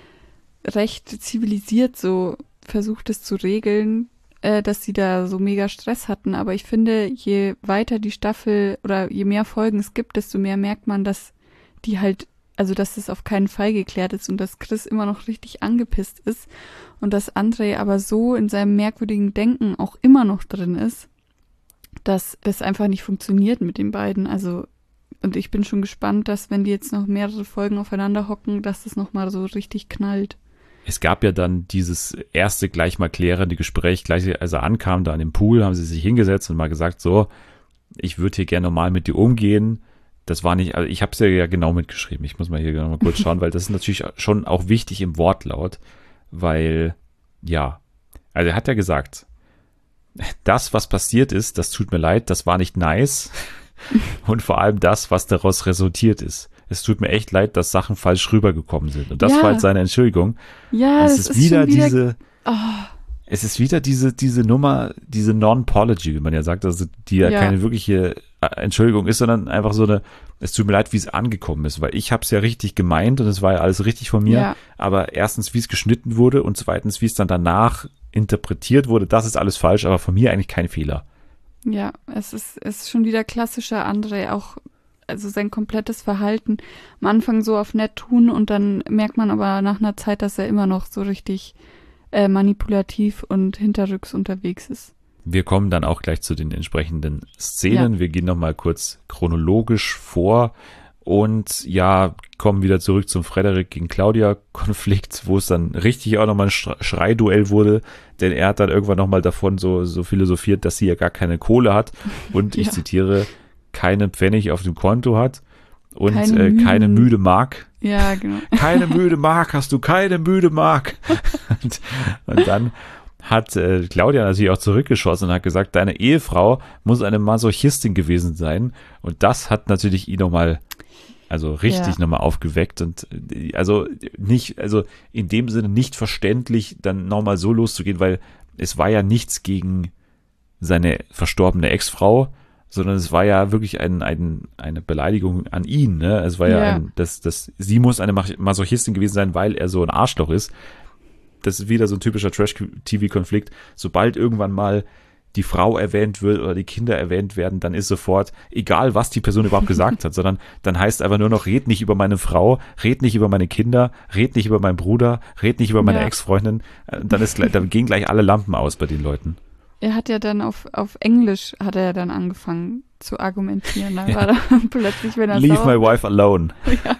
recht zivilisiert so versucht, es zu regeln, dass sie da so mega Stress hatten, aber ich finde, je weiter die Staffel oder je mehr Folgen es gibt, desto mehr merkt man, dass die halt, also dass es auf keinen Fall geklärt ist und dass Chris immer noch richtig angepisst ist und dass André aber so in seinem merkwürdigen Denken auch immer noch drin ist, dass das einfach nicht funktioniert mit den beiden. Also Und ich bin schon gespannt, dass wenn die jetzt noch mehrere Folgen aufeinander hocken, dass das nochmal so richtig knallt. Es gab ja dann dieses erste gleich mal klärende Gespräch, gleich als er ankam, da an dem Pool, haben sie sich hingesetzt und mal gesagt, so, ich würde hier gerne normal mit dir umgehen. Das war nicht, also ich habe es ja genau mitgeschrieben. Ich muss mal hier noch mal kurz schauen, weil das ist natürlich schon auch wichtig im Wortlaut, weil, ja, also er hat ja gesagt, das, was passiert ist, das tut mir leid, das war nicht nice und vor allem das, was daraus resultiert ist. Es tut mir echt leid, dass Sachen falsch rübergekommen sind. Und das Ja. war halt seine Entschuldigung. Ja, Und das ist schon wieder... es ist wieder diese Nummer, diese Non-Apology, wie man ja sagt, also die ja keine wirkliche Entschuldigung ist, sondern einfach so eine, es tut mir leid, wie es angekommen ist, weil ich habe es ja richtig gemeint und es war ja alles richtig von mir, Ja. aber erstens, wie es geschnitten wurde und zweitens, wie es dann danach interpretiert wurde, das ist alles falsch, aber von mir eigentlich kein Fehler. Ja, es ist schon wieder klassischer André, auch also sein komplettes Verhalten. Am Anfang so auf nett tun und dann merkt man aber nach einer Zeit, dass er immer noch so richtig manipulativ und hinterrücks unterwegs ist. Wir kommen dann auch gleich zu den entsprechenden Szenen. Ja. Wir gehen nochmal kurz chronologisch vor und ja, kommen wieder zurück zum Frederik gegen Claudia-Konflikt, wo es dann richtig auch nochmal ein Schreiduell wurde, denn er hat dann irgendwann nochmal davon so philosophiert, dass sie ja gar keine Kohle hat und ich Ja. zitiere, keine Pfennig auf dem Konto hat und Keine keine müde Mark. Ja, genau. Keine müde Mark, hast du keine müde Mark? und dann hat Claudia natürlich auch zurückgeschossen und hat gesagt, deine Ehefrau muss eine Masochistin gewesen sein. Und das hat natürlich ihn nochmal, also richtig nochmal aufgeweckt und also in dem Sinne nicht verständlich, dann nochmal so loszugehen, weil es war ja nichts gegen seine verstorbene Ex-Frau, sondern es war ja wirklich eine Beleidigung an ihn, ne? Es war ja sie muss eine Masochistin gewesen sein, weil er so ein Arschloch ist. Das ist wieder so ein typischer Trash-TV-Konflikt. Sobald irgendwann mal die Frau erwähnt wird oder die Kinder erwähnt werden, dann ist sofort, egal was die Person überhaupt gesagt hat, sondern dann heißt einfach nur noch, red nicht über meine Frau, red nicht über meine Kinder, red nicht über meinen Bruder, red nicht über meine Ex-Freundin. Dann gehen gleich alle Lampen aus bei den Leuten. Er hat ja dann auf Englisch hat er dann angefangen zu argumentieren. Da war dann plötzlich, wenn er Leave my wife alone. Ja.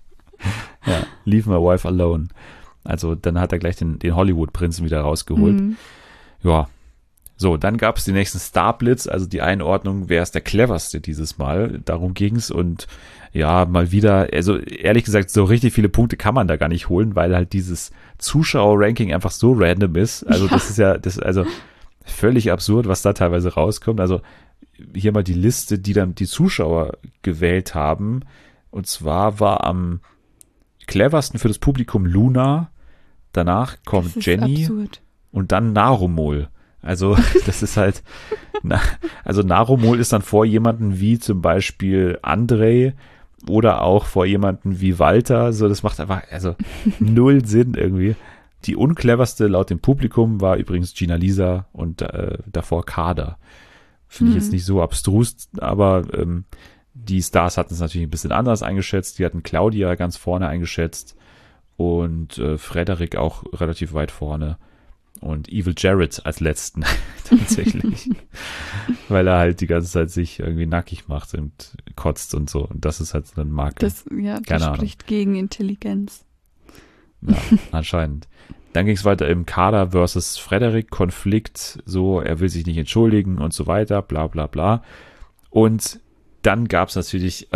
Ja, leave my wife alone. Also dann hat er gleich den Hollywood-Prinzen wieder rausgeholt. Mhm. Ja, so, dann gab es den nächsten Starblitz, also die Einordnung, wer ist der cleverste dieses Mal. Darum ging's und ja, mal wieder, also ehrlich gesagt, so richtig viele Punkte kann man da gar nicht holen, weil halt dieses Zuschauer-Ranking einfach so random ist. Also das ist also völlig absurd, was da teilweise rauskommt. Also hier mal die Liste, die dann die Zuschauer gewählt haben. Und zwar war am cleversten für das Publikum Luna, danach kommt Das ist Jenny absurd. und dann Narumol. Also das ist halt, also Narumol ist dann vor jemanden wie zum Beispiel André oder auch vor jemanden wie Walter. So, das macht einfach also null Sinn irgendwie. Die uncleverste laut dem Publikum war übrigens Gina Lisa und davor Kader. Finde ich jetzt nicht so abstrus, aber die Stars hatten es natürlich ein bisschen anders eingeschätzt. Die hatten Claudia ganz vorne eingeschätzt und Frederik auch relativ weit vorne und Evil Jared als letzten tatsächlich, weil er halt die ganze Zeit sich irgendwie nackig macht und kotzt und so. Und das ist halt so ein Marke. Das Keine spricht gegen Intelligenz. Ja, anscheinend. Dann ging es weiter im Kader versus Frederik-Konflikt, so, er will sich nicht entschuldigen und so weiter, bla bla bla. Und dann gab es natürlich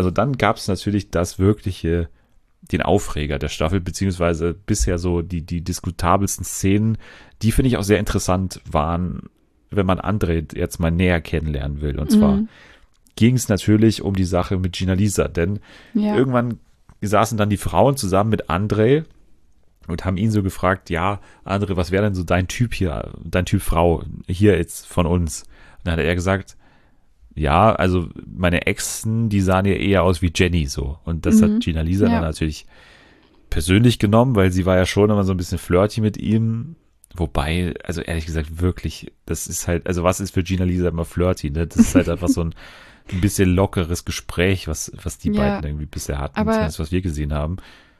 das wirkliche, den Aufreger der Staffel, beziehungsweise bisher so die diskutabelsten Szenen, die finde ich auch sehr interessant waren, wenn man André jetzt mal näher kennenlernen will. Und zwar ging es natürlich um die Sache mit Gina Lisa, denn irgendwann saßen dann die Frauen zusammen mit André und haben ihn so gefragt, ja, André, was wäre denn so dein Typ hier, dein Typ Frau hier jetzt von uns? Und dann hat er gesagt, ja, also meine Exen, die sahen ja eher aus wie Jenny so. Und das hat Gina Lisa dann natürlich persönlich genommen, weil sie war ja schon immer so ein bisschen flirty mit ihm. Wobei, also ehrlich gesagt, wirklich, das ist halt, also was ist für Gina Lisa immer flirty, ne? Das ist halt einfach so ein bisschen lockeres Gespräch, was die beiden irgendwie bisher hatten, zumindest was wir gesehen haben.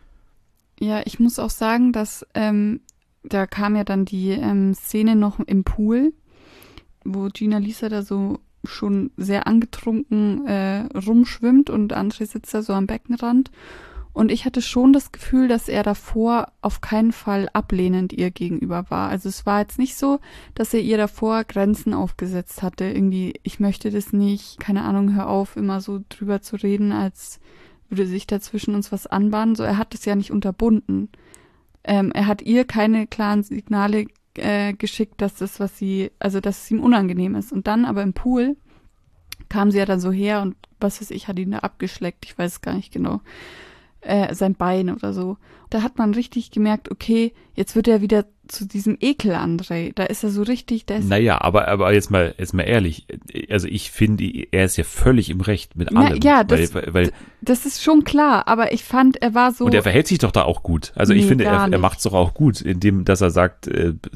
Ja, ich muss auch sagen, dass da kam ja dann die Szene noch im Pool, wo Gina Lisa da so schon sehr angetrunken rumschwimmt und André sitzt da so am Beckenrand. Und ich hatte schon das Gefühl, dass er davor auf keinen Fall ablehnend ihr gegenüber war. Also es war jetzt nicht so, dass er ihr davor Grenzen aufgesetzt hatte. Irgendwie, ich möchte das nicht, keine Ahnung, hör auf, immer so drüber zu reden, als würde sich da zwischen uns was anbahnen. So, er hat es ja nicht unterbunden. Er hat ihr keine klaren Signale geschickt, dass das, dass es ihm unangenehm ist. Und dann aber im Pool kam sie ja dann so her und was weiß ich, hat ihn da abgeschleckt, ich weiß es gar nicht genau. Sein Bein oder so. Da hat man richtig gemerkt, okay, jetzt wird er wieder zu diesem Ekel André. Da ist er so richtig, Naja, aber jetzt mal ehrlich. Also ich finde, er ist ja völlig im Recht mit allem. Ja, weil das ist schon klar, aber ich fand, er war so. Und er verhält sich doch da auch gut. Also ich finde, er macht es doch auch gut, indem, dass er sagt,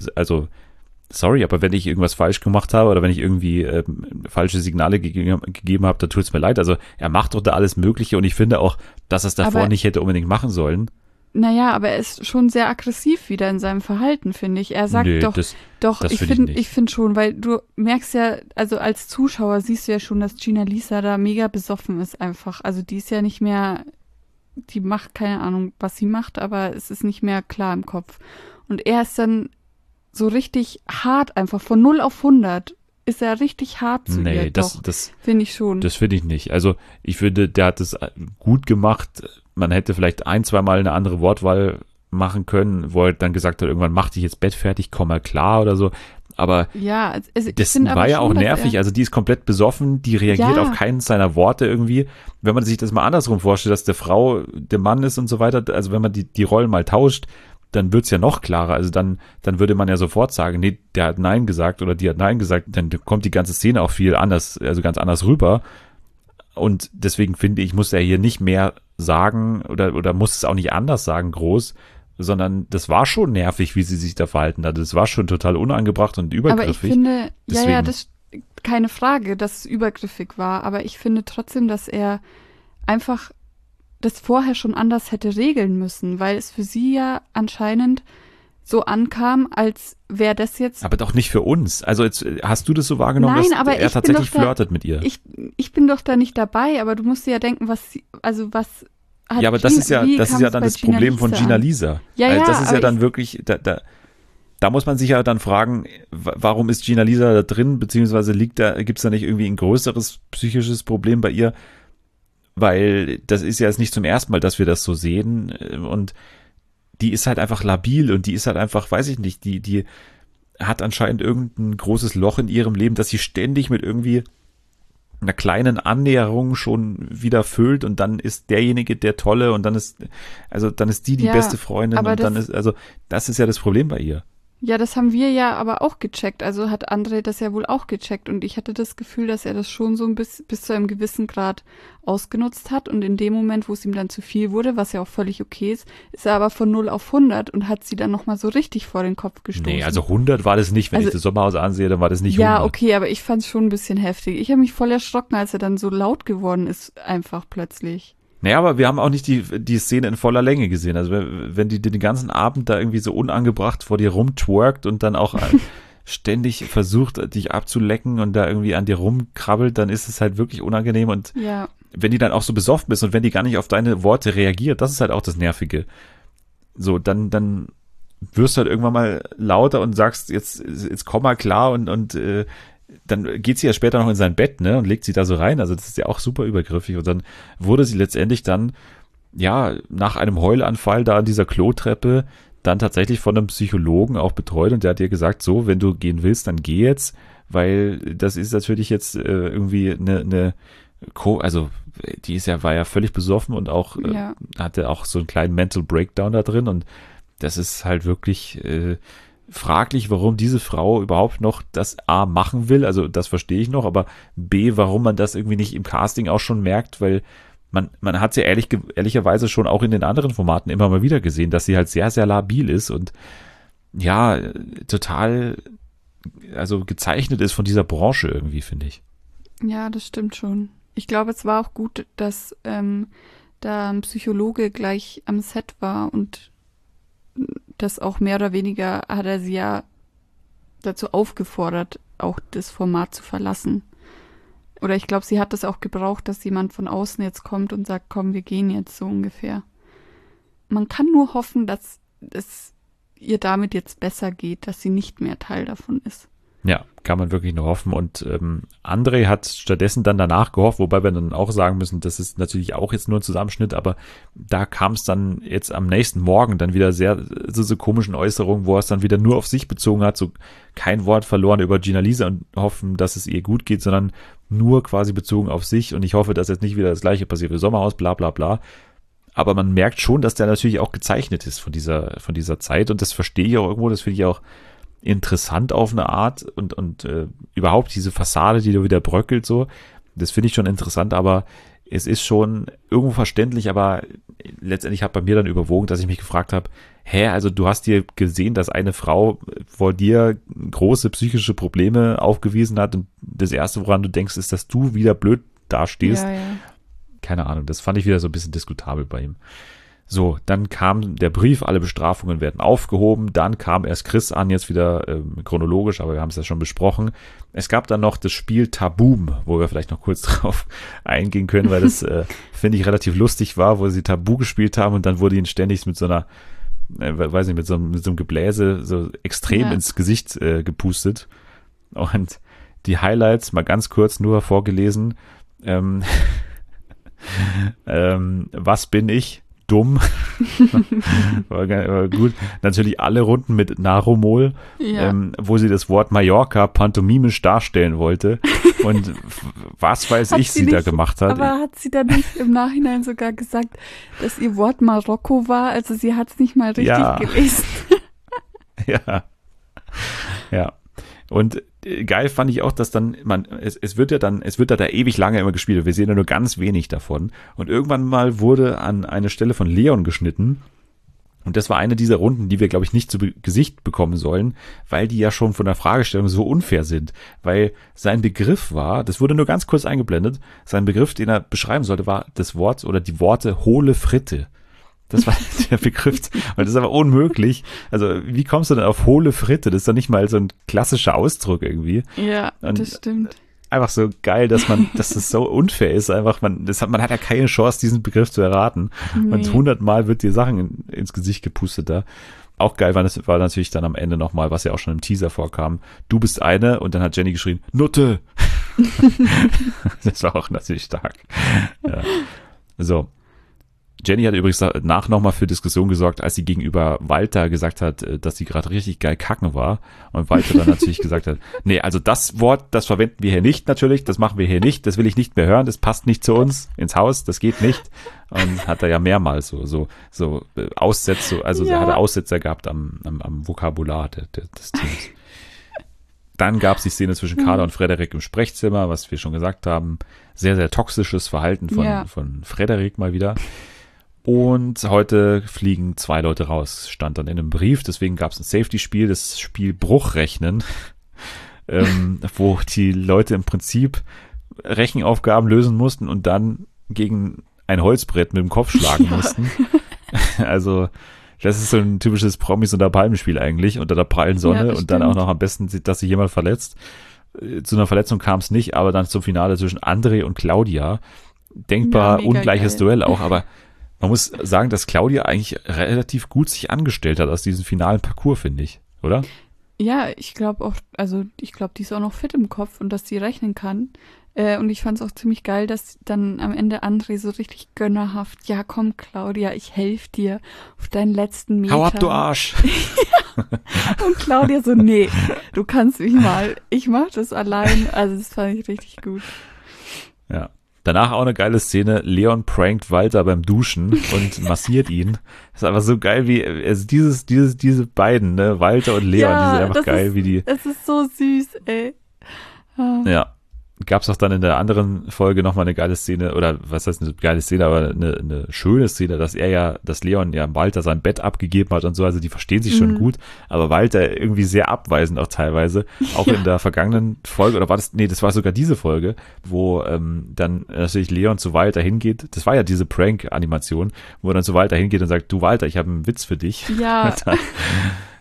sorry, aber wenn ich irgendwas falsch gemacht habe oder wenn ich irgendwie falsche Signale gegeben habe, dann tut es mir leid. Also er macht doch da alles Mögliche und ich finde auch, dass er es davor nicht hätte unbedingt machen sollen. Naja, aber er ist schon sehr aggressiv wieder in seinem Verhalten, finde ich. Er sagt das ich finde schon, weil du merkst ja, also als Zuschauer siehst du ja schon, dass Gina Lisa da mega besoffen ist einfach. Also die ist ja nicht mehr, die macht keine Ahnung, was sie macht, aber es ist nicht mehr klar im Kopf. Und er ist dann so richtig hart einfach, von 0 auf 100 ist er richtig hart zu ihr. Das finde ich schon. Das finde ich nicht. Also ich finde, der hat es gut gemacht. Man hätte vielleicht 1-2 Mal eine andere Wortwahl machen können, wo er dann gesagt hat, irgendwann mach dich jetzt Bett fertig, komm mal klar oder so. Aber ja, also das war ja auch nervig. Also die ist komplett besoffen, die reagiert auf keinen seiner Worte irgendwie. Wenn man sich das mal andersrum vorstellt, dass der Frau der Mann ist und so weiter, also wenn man die Rollen mal tauscht, dann wird's ja noch klarer. Also dann würde man ja sofort sagen, nee, der hat Nein gesagt oder die hat Nein gesagt, dann kommt die ganze Szene auch viel anders, also ganz anders rüber. Und deswegen finde ich, muss er hier nicht mehr sagen oder muss es auch nicht anders sagen, groß, sondern das war schon nervig, wie sie sich da verhalten hat. Das war schon total unangebracht und übergriffig. Aber ich finde, das keine Frage, dass es übergriffig war, aber ich finde trotzdem, dass er einfach das vorher schon anders hätte regeln müssen, weil es für sie ja anscheinend so ankam, als wäre das jetzt... Aber doch nicht für uns. Also jetzt, hast du das so wahrgenommen, Nein, dass aber er tatsächlich flirtet mit ihr? Ich bin doch da nicht dabei, aber du musst dir ja denken, was hat ja, aber das ist ja dann das Problem von Gina Lisa. Ja, also das ist ja dann wirklich, da muss man sich ja dann fragen, warum ist Gina Lisa da drin, beziehungsweise gibt's da nicht irgendwie ein größeres psychisches Problem bei ihr? Weil das ist ja jetzt nicht zum ersten Mal, dass wir das so sehen und die ist halt einfach labil und die ist halt einfach, weiß ich nicht, die hat anscheinend irgendein großes Loch in ihrem Leben, das sie ständig mit irgendwie einer kleinen Annäherung schon wieder füllt und dann ist derjenige der Tolle und dann ist die beste Freundin und dann ist, also das ist ja das Problem bei ihr. Ja, das haben wir ja aber auch gecheckt. Also hat André das ja wohl auch gecheckt. Und ich hatte das Gefühl, dass er das schon so bis zu einem gewissen Grad ausgenutzt hat. Und in dem Moment, wo es ihm dann zu viel wurde, was ja auch völlig okay ist, ist er aber von 0 auf 100 und hat sie dann nochmal so richtig vor den Kopf gestoßen. Nee, also 100 war das nicht. Wenn ich das Sommerhaus ansehe, dann war das nicht 100. Ja, okay, aber ich fand es schon ein bisschen heftig. Ich habe mich voll erschrocken, als er dann so laut geworden ist, einfach plötzlich. Naja, aber wir haben auch nicht die Szene in voller Länge gesehen. Also wenn die den ganzen Abend da irgendwie so unangebracht vor dir rumtwerkt und dann auch ständig versucht, dich abzulecken und da irgendwie an dir rumkrabbelt, dann ist es halt wirklich unangenehm. Und wenn die dann auch so besoffen ist und wenn die gar nicht auf deine Worte reagiert, das ist halt auch das Nervige. So, dann wirst du halt irgendwann mal lauter und sagst, jetzt komm mal klar und dann geht sie ja später noch in sein Bett, ne, und legt sie da so rein, also das ist ja auch super übergriffig und dann wurde sie letztendlich dann, ja, nach einem Heulanfall da an dieser Klotreppe dann tatsächlich von einem Psychologen auch betreut und der hat ihr gesagt, so, wenn du gehen willst, dann geh jetzt, weil das ist natürlich jetzt irgendwie also die war ja völlig besoffen und auch hatte auch so einen kleinen Mental Breakdown da drin und das ist halt wirklich fraglich, warum diese Frau überhaupt noch das A machen will, also das verstehe ich noch, aber B, warum man das irgendwie nicht im Casting auch schon merkt, weil man hat sie ehrlicherweise schon auch in den anderen Formaten immer mal wieder gesehen, dass sie halt sehr, sehr labil ist und ja, total, also gezeichnet ist von dieser Branche irgendwie, finde ich. Ja, das stimmt schon. Ich glaube, es war auch gut, dass da ein Psychologe gleich am Set war und das auch mehr oder weniger hat er sie ja dazu aufgefordert, auch das Format zu verlassen. Oder ich glaube, sie hat das auch gebraucht, dass jemand von außen jetzt kommt und sagt, komm, wir gehen jetzt so ungefähr. Man kann nur hoffen, dass es ihr damit jetzt besser geht, dass sie nicht mehr Teil davon ist. Ja, kann man wirklich nur hoffen. Und André hat stattdessen dann danach gehofft, wobei wir dann auch sagen müssen, das ist natürlich auch jetzt nur ein Zusammenschnitt, aber da kam es dann jetzt am nächsten Morgen dann wieder sehr so komischen Äußerungen, wo er es dann wieder nur auf sich bezogen hat, so kein Wort verloren über Gina Lisa und hoffen, dass es ihr gut geht, sondern nur quasi bezogen auf sich. Und ich hoffe, dass jetzt nicht wieder das Gleiche passiert wie Sommerhaus, bla bla bla. Aber man merkt schon, dass der natürlich auch gezeichnet ist von dieser Zeit und das verstehe ich auch irgendwo, das finde ich auch interessant auf eine Art und überhaupt diese Fassade, die da wieder bröckelt so, das finde ich schon interessant, aber es ist schon irgendwo verständlich, aber letztendlich hat bei mir dann überwogen, dass ich mich gefragt habe, also du hast hier gesehen, dass eine Frau vor dir große psychische Probleme aufgewiesen hat und das Erste, woran du denkst, ist, dass du wieder blöd dastehst. Ja. Keine Ahnung, das fand ich wieder so ein bisschen diskutabel bei ihm. So, dann kam der Brief, alle Bestrafungen werden aufgehoben, dann kam erst Chris an, jetzt wieder chronologisch, aber wir haben es ja schon besprochen. Es gab dann noch das Spiel Taboom, wo wir vielleicht noch kurz drauf eingehen können, weil das, finde ich, relativ lustig war, wo sie Tabu gespielt haben und dann wurde ihnen ständig mit so einer, weiß nicht, mit so einem Gebläse so extrem ins Gesicht gepustet. Und die Highlights, mal ganz kurz nur vorgelesen, was bin ich? Dumm. war gut. Natürlich alle Runden mit Narumol, wo sie das Wort Mallorca pantomimisch darstellen wollte. Und was weiß ich, sie da gemacht hat. Aber hat sie dann nicht im Nachhinein sogar gesagt, dass ihr Wort Marokko war? Also sie hat es nicht mal richtig gelesen. Ja. Und geil fand ich auch, dass dann, es wird ja da ewig lange immer gespielt. Wir sehen ja nur ganz wenig davon. Und irgendwann mal wurde an eine Stelle von Leon geschnitten. Und das war eine dieser Runden, die wir, glaube ich, nicht zu Gesicht bekommen sollen, weil die ja schon von der Fragestellung so unfair sind. Weil sein Begriff war, das wurde nur ganz kurz eingeblendet, sein Begriff, den er beschreiben sollte, war das Wort oder die Worte hohle Fritte. Das war der Begriff. Und das ist aber unmöglich. Also, wie kommst du denn auf hohle Fritte? Das ist doch nicht mal so ein klassischer Ausdruck irgendwie. Ja, und das stimmt. Einfach so geil, dass das so unfair ist. Einfach, man hat ja keine Chance, diesen Begriff zu erraten. Nee. Und 100-mal wird dir Sachen ins Gesicht gepustet da. Auch geil war natürlich dann am Ende nochmal, was ja auch schon im Teaser vorkam. Du bist eine und dann hat Jenny geschrien, Nutte! Das war auch natürlich stark. Ja. So. Jenny hat übrigens danach nochmal für Diskussion gesorgt, als sie gegenüber Walter gesagt hat, dass sie gerade richtig geil kacken war. Und Walter dann natürlich gesagt hat, nee, also das Wort, das verwenden wir hier nicht natürlich, das machen wir hier nicht, das will ich nicht mehr hören, das passt nicht zu uns ins Haus, das geht nicht. Und hat er ja mehrmals so Aussätze, also er hatte Aussetzer gehabt am Vokabular des Teams. Dann gab es die Szene zwischen Carla und Frederik im Sprechzimmer, was wir schon gesagt haben. Sehr, sehr toxisches Verhalten von Frederik mal wieder. Und heute fliegen 2 Leute raus, stand dann in einem Brief. Deswegen gab es ein Safety-Spiel, das Spiel Bruchrechnen, wo die Leute im Prinzip Rechenaufgaben lösen mussten und dann gegen ein Holzbrett mit dem Kopf schlagen mussten. Also das ist so ein typisches Promis- unter Palmenspiel eigentlich, unter der prallen Sonne und dann auch noch am besten, dass sich jemand verletzt. Zu einer Verletzung kam es nicht, aber dann zum Finale zwischen André und Claudia. Denkbar ungleiches Duell auch, aber man muss sagen, dass Claudia eigentlich relativ gut sich angestellt hat aus diesem finalen Parcours, finde ich, oder? Ja, ich glaube auch, die ist auch noch fit im Kopf und dass sie rechnen kann. Und ich fand es auch ziemlich geil, dass dann am Ende André so richtig gönnerhaft, ja komm Claudia, ich helfe dir auf deinen letzten Meter. Hau ab, du Arsch! Und Claudia so, nee, du kannst mich mal, ich mach das allein. Also das fand ich richtig gut. Ja. Danach auch eine geile Szene, Leon prankt Walter beim Duschen und massiert ihn. Das ist einfach so geil, wie, also diese beiden, ne, Walter und Leon, die sind einfach geil, wie die. Es ist so süß, ey. Ja. Gab es auch dann in der anderen Folge nochmal eine geile Szene, oder was heißt eine geile Szene, aber eine schöne Szene, dass Leon ja Walter sein Bett abgegeben hat und so, also die verstehen sich schon gut, aber Walter irgendwie sehr abweisend auch teilweise, auch in der vergangenen Folge, oder war das, nee, das war sogar diese Folge, wo dann natürlich Leon zu Walter hingeht, das war ja diese Prank-Animation, wo er dann zu Walter hingeht und sagt, du Walter, ich habe einen Witz für dich. Ja.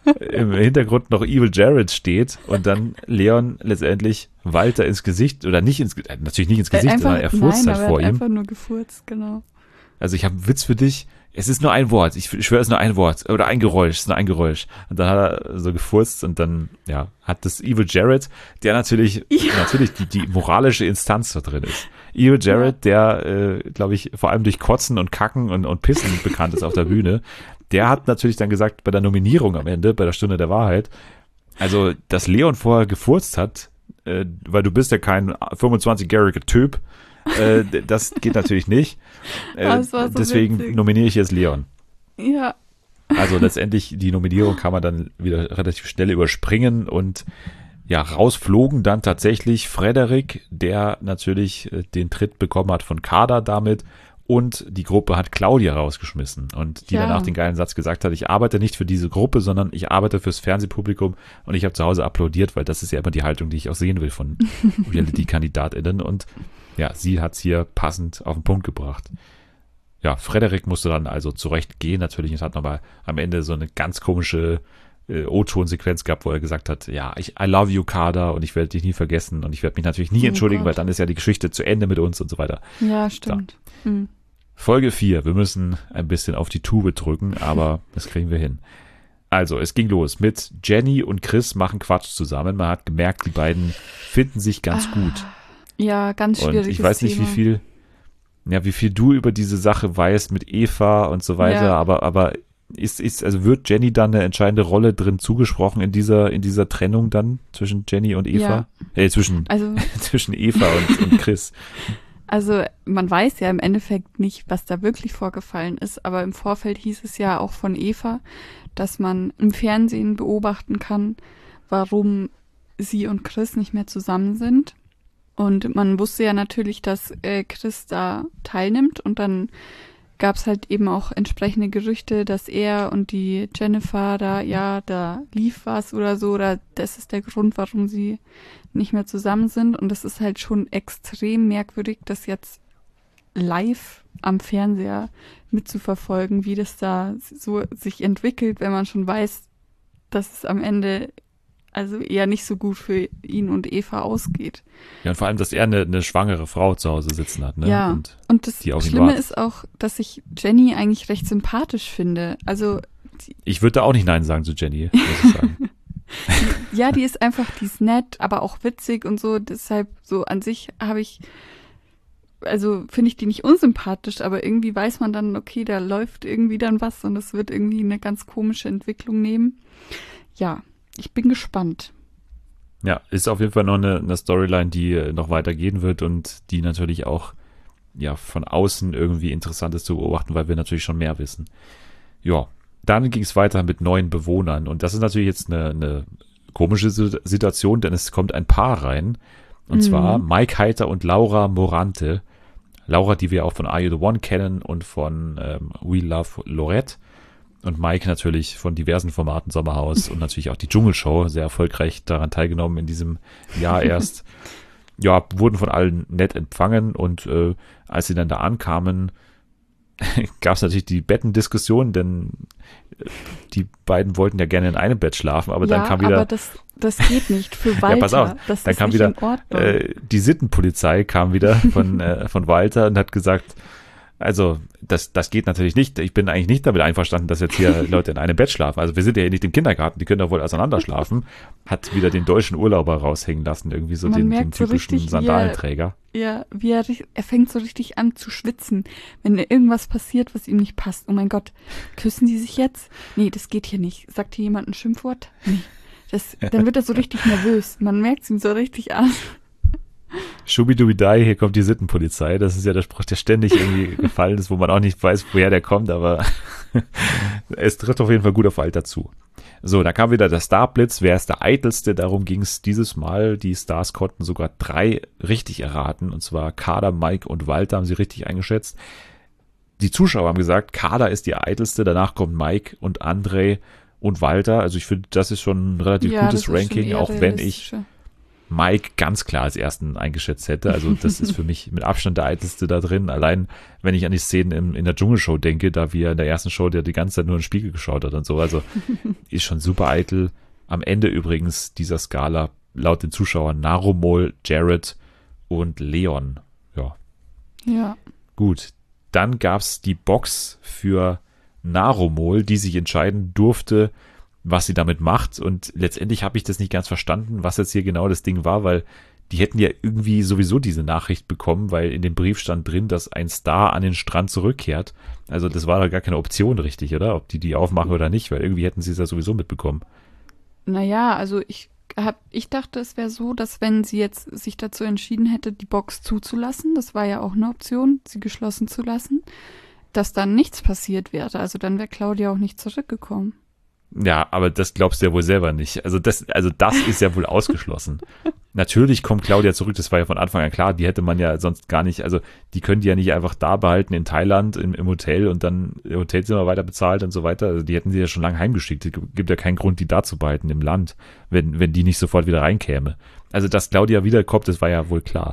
im Hintergrund noch Evil Jared steht und dann Leon letztendlich Walter ins Gesicht, oder nicht natürlich nicht ins Gesicht, sondern er furzt halt vor ihm. Einfach nur gefurzt, genau. Also ich habe einen Witz für dich. Es ist nur ein Wort. Ich schwöre, es ist nur ein Wort. Oder ein Geräusch. Es ist nur ein Geräusch. Und dann hat er so gefurzt und dann, ja, hat das Evil Jared, der natürlich die moralische Instanz da drin ist. Evil Jared, der, glaube ich, vor allem durch Kotzen und Kacken und Pissen bekannt ist auf der Bühne, der hat natürlich dann gesagt, bei der Nominierung am Ende, bei der Stunde der Wahrheit, also, dass Leon vorher gefurzt hat, weil du bist ja kein 25-jähriger Typ, das geht natürlich nicht. So deswegen witzig. nominiere ich jetzt Leon. Ja. Also letztendlich die Nominierung kann man dann wieder relativ schnell überspringen und ja, rausflogen dann tatsächlich Frederik, der natürlich den Tritt bekommen hat von Kader damit, und die Gruppe hat Claudia rausgeschmissen und die danach den geilen Satz gesagt hat, ich arbeite nicht für diese Gruppe, sondern ich arbeite fürs Fernsehpublikum, und ich habe zu Hause applaudiert, weil das ist ja immer die Haltung, die ich auch sehen will von Reality-KandidatInnen, und ja, sie hat's hier passend auf den Punkt gebracht. Ja, Frederik musste dann also zurecht gehen natürlich. Es hat nochmal am Ende so eine ganz komische O-Ton-Sequenz gehabt, wo er gesagt hat, ja, I love you, Kader, und ich werde dich nie vergessen und ich werde mich natürlich nie entschuldigen, Gott. weil dann ist ja die Geschichte zu Ende mit uns und so weiter. Ja, stimmt. Hm. Folge 4. Wir müssen ein bisschen auf die Tube drücken, aber das kriegen wir hin. Also, es ging los mit Jenny und Chris machen Quatsch zusammen. Man hat gemerkt, die beiden finden sich ganz gut. Ja, ganz schwierig. Und ich weiß nicht, wie viel du über diese Sache weißt mit Eva und so weiter, Ja. aber also wird Jenny dann eine entscheidende Rolle drin zugesprochen in dieser Trennung dann zwischen Jenny und Eva? Zwischen Eva und Chris. Also man weiß ja im Endeffekt nicht, was da wirklich vorgefallen ist, aber im Vorfeld hieß es ja auch von Eva, dass man im Fernsehen beobachten kann, warum sie und Chris nicht mehr zusammen sind. Und man wusste ja natürlich, dass Chris da teilnimmt, und dann gab es halt eben auch entsprechende Gerüchte, dass er und die Jennifer da lief was oder so, oder das ist der Grund, warum sie nicht mehr zusammen sind. Und das ist halt schon extrem merkwürdig, das jetzt live am Fernseher mitzuverfolgen, wie das da so sich entwickelt, wenn man schon weiß, dass es am Ende also eher nicht so gut für ihn und Eva ausgeht. Ja, und vor allem, dass er eine schwangere Frau zu Hause sitzen hat. Ne? Ja, und das Schlimme ist auch, dass ich Jenny eigentlich recht sympathisch finde. Also ich würde da auch nicht Nein sagen zu Jenny, muss ich sagen. Ja, die ist nett, aber auch witzig und so. Deshalb so an sich finde ich die nicht unsympathisch, aber irgendwie weiß man dann, okay, da läuft irgendwie dann was und es wird irgendwie eine ganz komische Entwicklung nehmen. Ja, ich bin gespannt. Ja, ist auf jeden Fall noch eine Storyline, die noch weitergehen wird und die natürlich auch ja von außen irgendwie interessant ist zu beobachten, weil wir natürlich schon mehr wissen. Ja, dann ging es weiter mit neuen Bewohnern, und das ist natürlich jetzt eine komische Situation, denn es kommt ein Paar rein, und zwar Mike Heiter und Laura Morante. Laura, die wir auch von Are You the One kennen und von We Love Lorette. Und Mike natürlich von diversen Formaten, Sommerhaus und natürlich auch die Dschungelshow, sehr erfolgreich daran teilgenommen in diesem Jahr erst. Ja, wurden von allen nett empfangen, und als sie dann da ankamen, gab es natürlich die Bettendiskussion, denn die beiden wollten ja gerne in einem Bett schlafen, aber dann kam wieder... aber das geht nicht für Walter. Ja, pass auf, das dann ist kam nicht wieder in Ordnung. die Sittenpolizei kam wieder von Walter und hat gesagt, also das geht natürlich nicht. Ich bin eigentlich nicht damit einverstanden, dass jetzt hier Leute in einem Bett schlafen. Also wir sind ja hier nicht im Kindergarten, die können doch wohl auseinander schlafen. Hat wieder den deutschen Urlauber raushängen lassen, irgendwie so den merkt so typischen richtig, Sandalenträger. Ja, er fängt so richtig an zu schwitzen, wenn irgendwas passiert, was ihm nicht passt. Oh mein Gott, küssen die sich jetzt? Nee, das geht hier nicht. Sagt hier jemand ein Schimpfwort? Nee. Dann wird er so richtig nervös. Man merkt es ihm so richtig an. Schubidubidai, hier kommt die Sittenpolizei. Das ist ja der Spruch, der ständig irgendwie gefallen ist, wo man auch nicht weiß, woher der kommt, aber es trifft auf jeden Fall gut auf Walter zu. So, da kam wieder der Starblitz. Wer ist der Eitelste? Darum ging es dieses Mal. Die Stars konnten sogar 3 richtig erraten, und zwar Kader, Mike und Walter haben sie richtig eingeschätzt. Die Zuschauer haben gesagt, Kader ist die Eitelste, danach kommt Mike und André und Walter. Also ich finde, das ist schon ein relativ gutes Ranking, auch wenn ich Mike ganz klar als ersten eingeschätzt hätte. Also das ist für mich mit Abstand der eitelste da drin. Allein, wenn ich an die Szenen in der Dschungelshow denke, da wir in der ersten Show, der die ganze Zeit nur in den Spiegel geschaut hat und so. Also ist schon super eitel. Am Ende übrigens dieser Skala laut den Zuschauern Narumol, Jared und Leon. Ja. Gut, dann gab's die Box für Narumol, die sich entscheiden durfte, was sie damit macht. Und letztendlich habe ich das nicht ganz verstanden, was jetzt hier genau das Ding war, weil die hätten ja irgendwie sowieso diese Nachricht bekommen, weil in dem Brief stand drin, dass ein Star an den Strand zurückkehrt. Also das war doch gar keine Option richtig, oder? Ob die aufmachen oder nicht, weil irgendwie hätten sie es ja sowieso mitbekommen. Naja, also ich dachte, es wäre so, dass wenn sie jetzt sich dazu entschieden hätte, die Box zuzulassen, das war ja auch eine Option, sie geschlossen zu lassen, dass dann nichts passiert wäre. Also dann wäre Claudia auch nicht zurückgekommen. Ja, aber das glaubst du ja wohl selber nicht. Also das ist ja wohl ausgeschlossen. Natürlich kommt Claudia zurück, das war ja von Anfang an klar, die hätte man ja sonst gar nicht, also die können die ja nicht einfach da behalten in Thailand im Hotel und dann Hotelzimmer weiter bezahlt und so weiter. Also die hätten sie ja schon lange heimgeschickt. Es gibt ja keinen Grund, die da zu behalten im Land, wenn die nicht sofort wieder reinkäme. Also dass Claudia wiederkommt, das war ja wohl klar.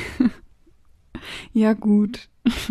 Ja, gut.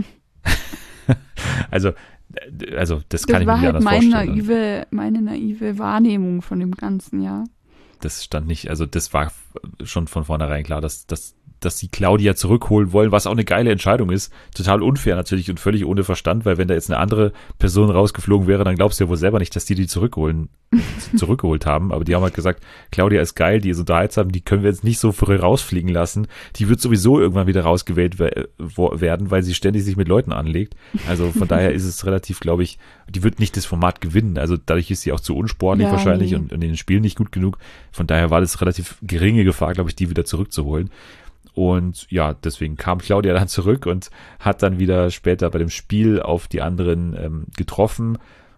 Also das kann ich mir nicht anders vorstellen. Das war halt meine naive Wahrnehmung von dem Ganzen, ja. Das stand nicht, also das war schon von vornherein klar, dass sie Claudia zurückholen wollen, was auch eine geile Entscheidung ist. Total unfair natürlich und völlig ohne Verstand, weil wenn da jetzt eine andere Person rausgeflogen wäre, dann glaubst du ja wohl selber nicht, dass die zurückgeholt haben. Aber die haben halt gesagt, Claudia ist geil, die ist unterhaltsam, die können wir jetzt nicht so früh rausfliegen lassen. Die wird sowieso irgendwann wieder rausgewählt werden, weil sie ständig sich mit Leuten anlegt. Also von daher ist es relativ, glaube ich, die wird nicht das Format gewinnen. Also dadurch ist sie auch zu unsportlich wahrscheinlich und in den Spielen nicht gut genug. Von daher war das relativ geringe Gefahr, glaube ich, die wieder zurückzuholen. Und ja, deswegen kam Claudia dann zurück und hat dann wieder später bei dem Spiel auf die anderen getroffen.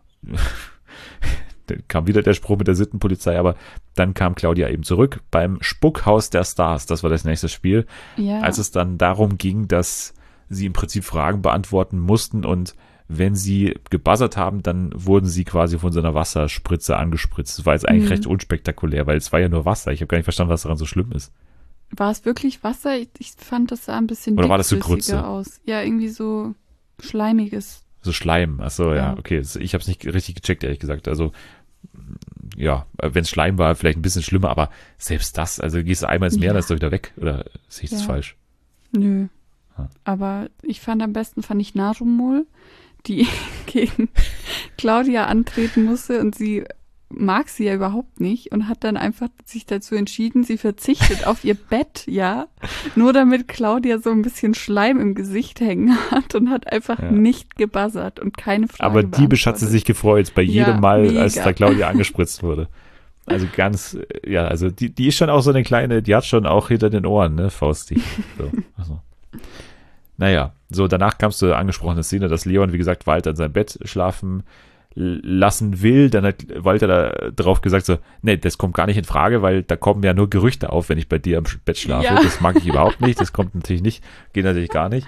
Dann kam wieder der Spruch mit der Sittenpolizei, aber dann kam Claudia eben zurück beim Spuckhaus der Stars. Das war das nächste Spiel. Ja. Als es dann darum ging, dass sie im Prinzip Fragen beantworten mussten und wenn sie gebuzzert haben, dann wurden sie quasi von so einer Wasserspritze angespritzt. Das war jetzt eigentlich recht unspektakulär, weil es war ja nur Wasser. Ich habe gar nicht verstanden, was daran so schlimm ist. War es wirklich Wasser? Ich fand, das sah ein bisschen oder war das so Grütze aus. Ja, irgendwie so schleimiges. So Schleim, achso, ja, okay. Ich habe es nicht richtig gecheckt, ehrlich gesagt. Also, ja, wenn es Schleim war, vielleicht ein bisschen schlimmer, aber selbst das, also gehst du einmal ins Meer, dann ist doch wieder weg. Oder sehe ich das falsch? Nö. Aber am besten fand ich Narumol, die gegen Claudia antreten musste und sie mag sie ja überhaupt nicht und hat dann einfach sich dazu entschieden, sie verzichtet auf ihr Bett, ja, nur damit Claudia so ein bisschen Schleim im Gesicht hängen hat und hat einfach nicht gebuzzert und keine Frage aber diebisch hat sie sich gefreut bei jedem Mal, mega. Als da Claudia angespritzt wurde. Also ganz, ja, also die ist schon auch so eine kleine, die hat schon auch hinter den Ohren, ne, faustig. So. Also. Naja, so danach kam es zur angesprochenen Szene, dass Leon, wie gesagt, Walter in seinem Bett schlafen lassen will. Dann hat Walter da drauf gesagt so, nee, das kommt gar nicht in Frage, weil da kommen ja nur Gerüchte auf, wenn ich bei dir im Bett schlafe. Ja. Das mag ich überhaupt nicht, das kommt natürlich nicht, geht natürlich gar nicht.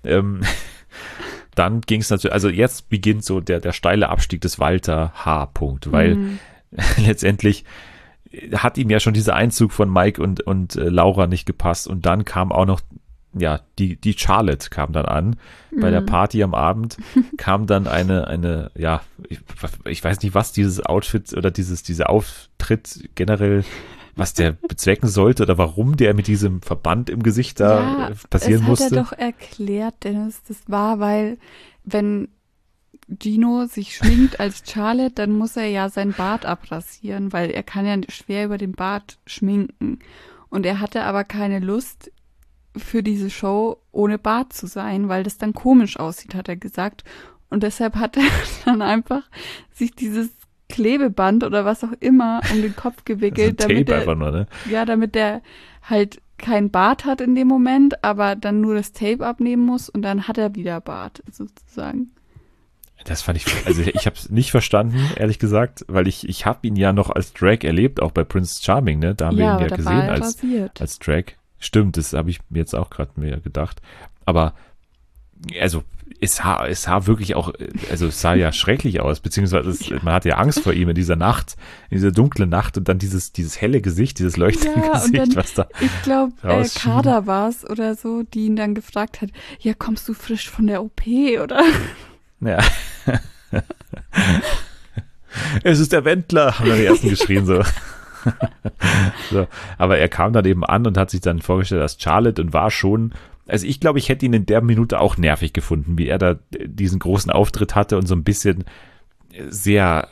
Dann ging es natürlich, also jetzt beginnt so der steile Abstieg des Walter H-Punkt, weil letztendlich hat ihm ja schon dieser Einzug von Mike und Laura nicht gepasst und dann kam auch noch die Charlotte kam dann an. Bei der Party am Abend kam dann eine ich weiß nicht, was dieses Outfit oder dieser Auftritt generell, was der bezwecken sollte oder warum der mit diesem Verband im Gesicht da passieren musste. Das hat er doch erklärt, Dennis. Das war, weil wenn Gino sich schminkt als Charlotte, dann muss er ja sein Bart abrasieren, weil er kann ja schwer über den Bart schminken. Und er hatte aber keine Lust, für diese Show ohne Bart zu sein, weil das dann komisch aussieht, hat er gesagt. Und deshalb hat er dann einfach sich dieses Klebeband oder was auch immer um den Kopf gewickelt, damit er, einfach nur, ne? Ja, damit er halt kein Bart hat in dem Moment, aber dann nur das Tape abnehmen muss und dann hat er wieder Bart, sozusagen. Das fand ich, also ich habe es nicht verstanden, ehrlich gesagt, weil ich habe ihn ja noch als Drag erlebt, auch bei Prince Charming, ne? Da haben wir ihn ja gesehen als Drag. Stimmt, das habe ich mir jetzt auch gerade mir gedacht. Aber, also, es sah wirklich auch, also es sah ja schrecklich aus, beziehungsweise man hatte ja Angst vor ihm in dieser Nacht, in dieser dunklen Nacht und dann dieses helle Gesicht, dieses leuchtende Ja, und Gesicht, dann, was da ich glaube, rausschien. Kader war es oder so, die ihn dann gefragt hat, ja, kommst du frisch von der OP, oder? Ja. Es ist der Wendler, haben dann die ersten geschrien so. So. Aber er kam dann eben an und hat sich dann vorgestellt als Charlotte und war schon, also ich glaube, ich hätte ihn in der Minute auch nervig gefunden, wie er da diesen großen Auftritt hatte und so ein bisschen sehr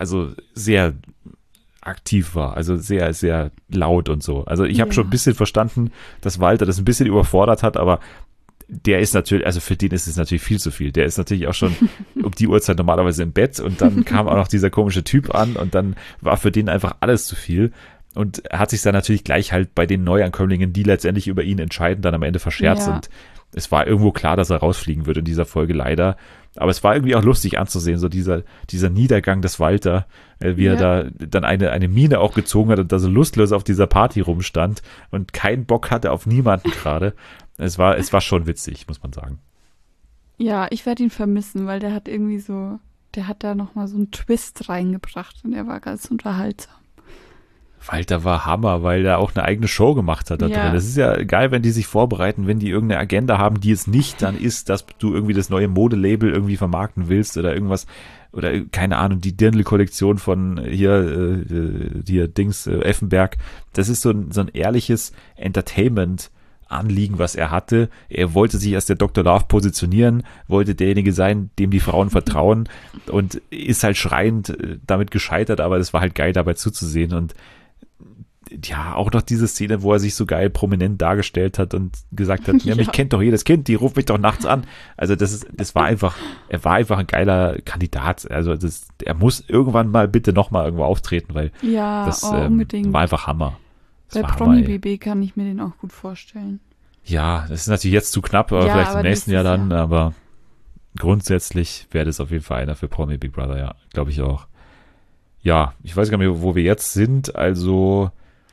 aktiv war, also sehr, sehr laut und so. Also ich habe schon ein bisschen verstanden, dass Walter das ein bisschen überfordert hat, aber der ist natürlich, also für den ist es natürlich viel zu viel. Der ist natürlich auch schon um die Uhrzeit normalerweise im Bett und dann kam auch noch dieser komische Typ an und dann war für den einfach alles zu viel. Und er hat sich dann natürlich gleich halt bei den Neuankömmlingen, die letztendlich über ihn entscheiden, dann am Ende verscherzt. Ja. Und es war irgendwo klar, dass er rausfliegen wird in dieser Folge leider. Aber es war irgendwie auch lustig anzusehen, so dieser Niedergang des Walter, wie er da dann eine Mine auch gezogen hat und da so lustlos auf dieser Party rumstand und keinen Bock hatte auf niemanden gerade. Es war schon witzig, muss man sagen. Ja, ich werde ihn vermissen, weil der hat irgendwie so, der hat da nochmal so einen Twist reingebracht und er war ganz unterhaltsam. Walter war Hammer, weil er auch eine eigene Show gemacht hat da Ja. drin. Es ist ja geil, wenn die sich vorbereiten, wenn die irgendeine Agenda haben, die es nicht dann ist, dass du irgendwie das neue Modelabel irgendwie vermarkten willst oder irgendwas oder keine Ahnung, die Dirndl-Kollektion von hier Dings Effenberg. Das ist so ein ehrliches Entertainment-Anliegen, was er hatte. Er wollte sich als der Dr. Love positionieren, wollte derjenige sein, dem die Frauen vertrauen und ist halt schreiend damit gescheitert, aber es war halt geil dabei zuzusehen und ja, auch noch diese Szene, wo er sich so geil prominent dargestellt hat und gesagt hat, ja, mich kennt doch jedes Kind, die ruft mich doch nachts an. Also er war einfach ein geiler Kandidat. Also er muss irgendwann mal bitte nochmal irgendwo auftreten, weil Ja, das unbedingt. war einfach Hammer. Das Bei war Hammer, ey. Promi-BB kann ich mir den auch gut vorstellen. Ja, das ist natürlich jetzt zu knapp, aber Ja, vielleicht aber im nächsten Jahr nächstes dann, aber grundsätzlich wäre das auf jeden Fall einer für Promi Big Brother, ja, glaube ich auch. Ja, ich weiß gar nicht mehr, wo wir jetzt sind, also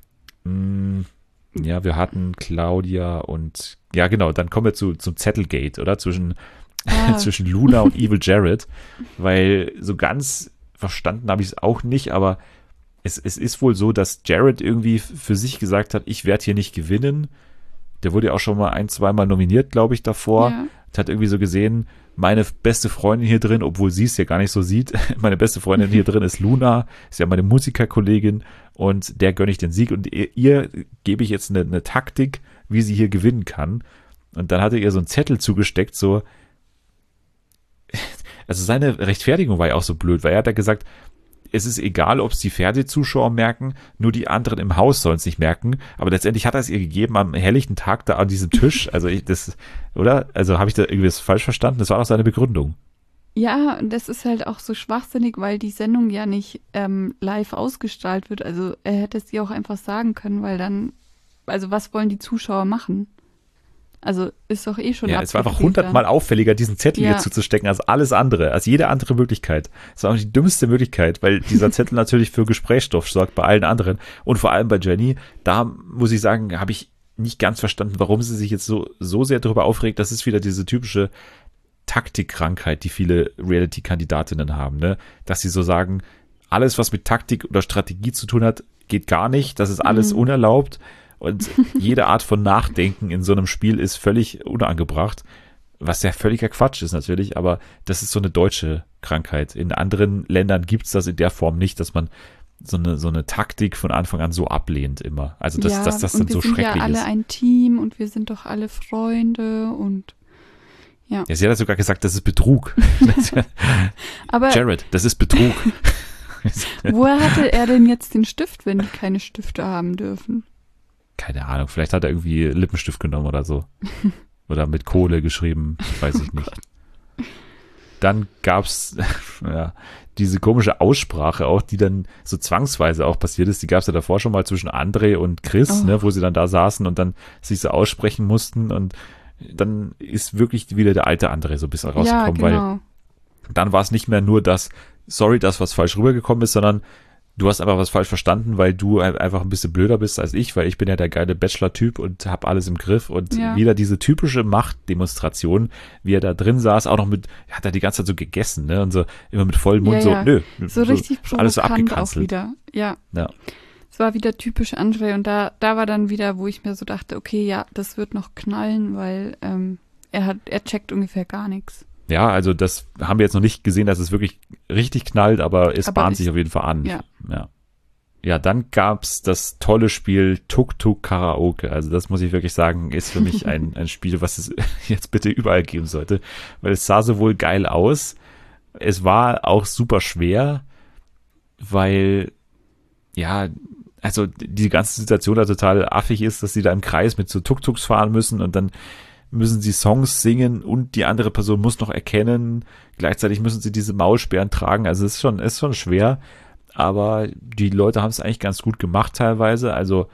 ja, wir hatten Claudia und ja genau, dann kommen wir zum Zettelgate, oder? Zwischen Luna und Evil Jared, weil so ganz verstanden habe ich es auch nicht, aber es ist wohl so, dass Jared irgendwie für sich gesagt hat, ich werde hier nicht gewinnen. Der wurde ja auch schon mal 1-2 Mal nominiert, glaube ich, davor. Ja. Hat irgendwie so gesehen, meine beste Freundin hier drin, obwohl sie es ja gar nicht so sieht, meine beste Freundin hier drin ist Luna, ist ja meine Musikerkollegin und der gönne ich den Sieg und ihr gebe ich jetzt eine Taktik, wie sie hier gewinnen kann. Und dann hat er ihr so einen Zettel zugesteckt, so, also seine Rechtfertigung war ja auch so blöd, weil er hat ja gesagt, es ist egal, ob es die Fernsehzuschauer merken, nur die anderen im Haus sollen es nicht merken. Aber letztendlich hat er es ihr gegeben am helllichten Tag da an diesem Tisch. Also oder? Also habe ich da irgendwie was falsch verstanden? Das war doch seine Begründung. Ja, und das ist halt auch so schwachsinnig, weil die Sendung ja nicht live ausgestrahlt wird. Also er hätte es ihr auch einfach sagen können, weil dann, also was wollen die Zuschauer machen? Also ist doch eh schon Ja, es war einfach abgedreht 100-mal auffälliger, diesen Zettel Ja. hier zuzustecken als alles andere, als jede andere Möglichkeit. Das war auch die dümmste Möglichkeit, weil dieser Zettel natürlich für Gesprächsstoff sorgt bei allen anderen und vor allem bei Jenny. Da muss ich sagen, habe ich nicht ganz verstanden, warum sie sich jetzt so sehr darüber aufregt. Das ist wieder diese typische Taktikkrankheit, die viele Reality-Kandidatinnen haben, ne? Dass sie so sagen, alles, was mit Taktik oder Strategie zu tun hat, geht gar nicht. Das ist alles unerlaubt. Und jede Art von Nachdenken in so einem Spiel ist völlig unangebracht, was ja völliger Quatsch ist natürlich, aber das ist so eine deutsche Krankheit. In anderen Ländern gibt es das in der Form nicht, dass man so eine Taktik von Anfang an so ablehnt immer. Also dass das dann so schrecklich ist. Und wir sind ja alle ein Team und wir sind doch alle Freunde und ja. Ja, sie hat sogar gesagt, das ist Betrug. Aber Jared, das ist Betrug. woher hatte er denn jetzt den Stift, wenn die keine Stifte haben dürfen? Keine Ahnung, vielleicht hat er irgendwie Lippenstift genommen oder so. Oder mit Kohle geschrieben, weiß ich nicht. Dann gab's ja, diese komische Aussprache auch, die dann so zwangsweise auch passiert ist. Die gab's ja davor schon mal zwischen André und Chris, ne, wo sie dann da saßen und dann sich so aussprechen mussten. Und dann ist wirklich wieder der alte André so ein bisschen rausgekommen, Ja, genau. weil dann war es nicht mehr nur das, sorry, das, was falsch rübergekommen ist, sondern Du hast aber was falsch verstanden, weil du einfach ein bisschen blöder bist als ich, weil ich bin ja der geile Bachelor-Typ und habe alles im Griff und wieder diese typische Machtdemonstration, wie er da drin saß, auch noch hat er die ganze Zeit so gegessen, ne, und so immer mit vollem Mund so richtig provokant alles so auch abgekanzelt. wieder, ja. Es war wieder typisch André und da war dann wieder, wo ich mir so dachte, okay, ja, das wird noch knallen, weil er checkt ungefähr gar nichts. Ja, also das haben wir jetzt noch nicht gesehen, dass es wirklich richtig knallt, aber es bahnt sich auf jeden Fall an. Ja, dann gab's das tolle Spiel Tuk Tuk Karaoke. Also das muss ich wirklich sagen, ist für mich ein Spiel, was es jetzt bitte überall geben sollte, weil es sah sowohl geil aus, es war auch super schwer, weil also die ganze Situation da total affig ist, dass sie da im Kreis mit so Tuk-Tuks fahren müssen und dann müssen sie Songs singen und die andere Person muss noch erkennen. Gleichzeitig müssen sie diese Maulsperren tragen. Also es ist schon schwer, aber die Leute haben es eigentlich ganz gut gemacht teilweise. Also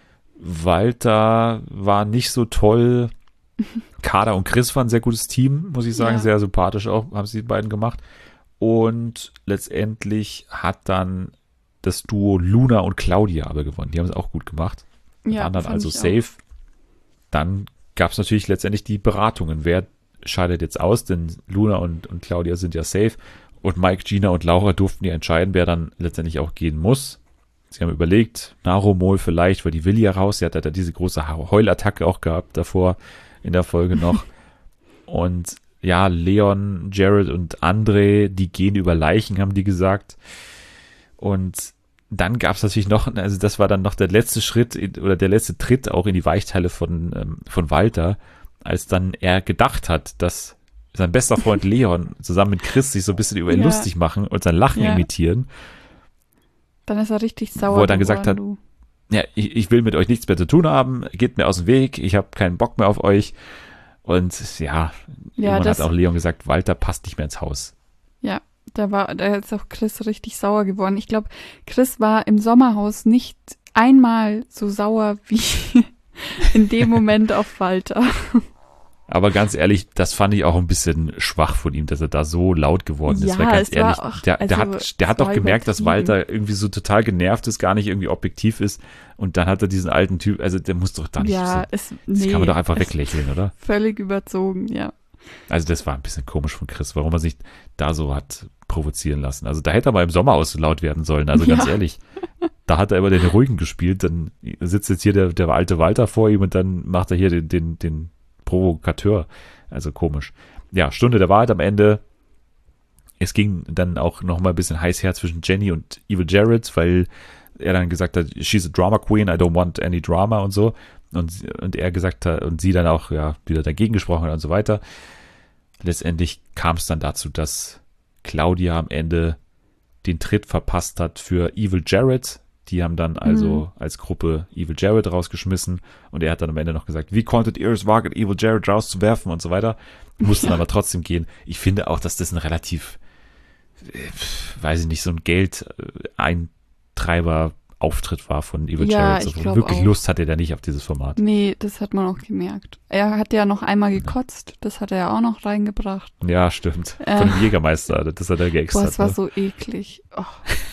Walter war nicht so toll. Kader und Chris waren ein sehr gutes Team, muss ich sagen. Sehr sympathisch auch, haben sie die beiden gemacht. Und letztendlich hat dann das Duo Luna und Claudia aber gewonnen. Die haben es auch gut gemacht. Waren dann also safe. Dann gab es natürlich letztendlich die Beratungen. Wer scheidet jetzt aus? Denn Luna und Claudia sind ja safe. Und Mike, Gina und Laura durften ja entscheiden, wer dann letztendlich auch gehen muss. Sie haben überlegt, Narumol vielleicht, weil die will ja raus. Sie hat ja diese große Heulattacke auch gehabt davor in der Folge noch. Und ja, Leon, Jared und André, die gehen über Leichen, haben die gesagt. Und dann gab es natürlich noch, also das war dann noch der letzte Schritt oder der letzte Tritt auch in die Weichteile von Walter, als dann er gedacht hat, dass sein bester Freund Leon zusammen mit Chris sich so ein bisschen über ihn lustig machen und sein Lachen imitieren. Dann ist er richtig sauer. Wo er dann gesagt hat, ja, ich will mit euch nichts mehr zu tun haben, geht mir aus dem Weg, ich habe keinen Bock mehr auf euch. Und irgendwann hat auch Leon gesagt, Walter passt nicht mehr ins Haus. Ja, da ist auch Chris richtig sauer geworden. Ich glaube, Chris war im Sommerhaus nicht einmal so sauer wie in dem Moment auf Walter. Aber ganz ehrlich, das fand ich auch ein bisschen schwach von ihm, dass er da so laut geworden ist. Weil ganz ehrlich, der hat doch gemerkt, dass Walter irgendwie so total genervt ist, gar nicht irgendwie objektiv ist. Und dann hat er diesen alten Typ, also der muss doch da nicht das kann man doch einfach weglächeln, oder? Völlig überzogen, ja. Also das war ein bisschen komisch von Chris, warum er sich da so hat provozieren lassen. Also da hätte er mal im Sommerhaus so laut werden sollen, also ganz ehrlich. Da hat er immer den Ruhigen gespielt, dann sitzt jetzt hier der alte Walter vor ihm und dann macht er hier den Provokateur. Also komisch. Ja, Stunde der Wahrheit am Ende. Es ging dann auch noch mal ein bisschen heiß her zwischen Jenny und Evil Jared, weil er dann gesagt hat, she's a drama queen, I don't want any drama und so. Und er gesagt hat, und sie dann auch wieder dagegen gesprochen hat und so weiter. Letztendlich kam es dann dazu, dass Claudia am Ende den Tritt verpasst hat für Evil Jared. Die haben dann also als Gruppe Evil Jared rausgeschmissen und er hat dann am Ende noch gesagt, wie konntet ihr es wagen, Evil Jared rauszuwerfen und so weiter. Mussten aber trotzdem gehen. Ich finde auch, dass das ein relativ, weiß ich nicht, so ein Geldeintreiber-Auftritt war von Evil Jared. Ich glaube wirklich auch. Lust hatte er nicht auf dieses Format. Nee, das hat man auch gemerkt. Er hat ja noch einmal gekotzt, das hat er ja auch noch reingebracht. Ja, stimmt. Von dem Jägermeister, das hat er geextra. Das war so eklig. Oh.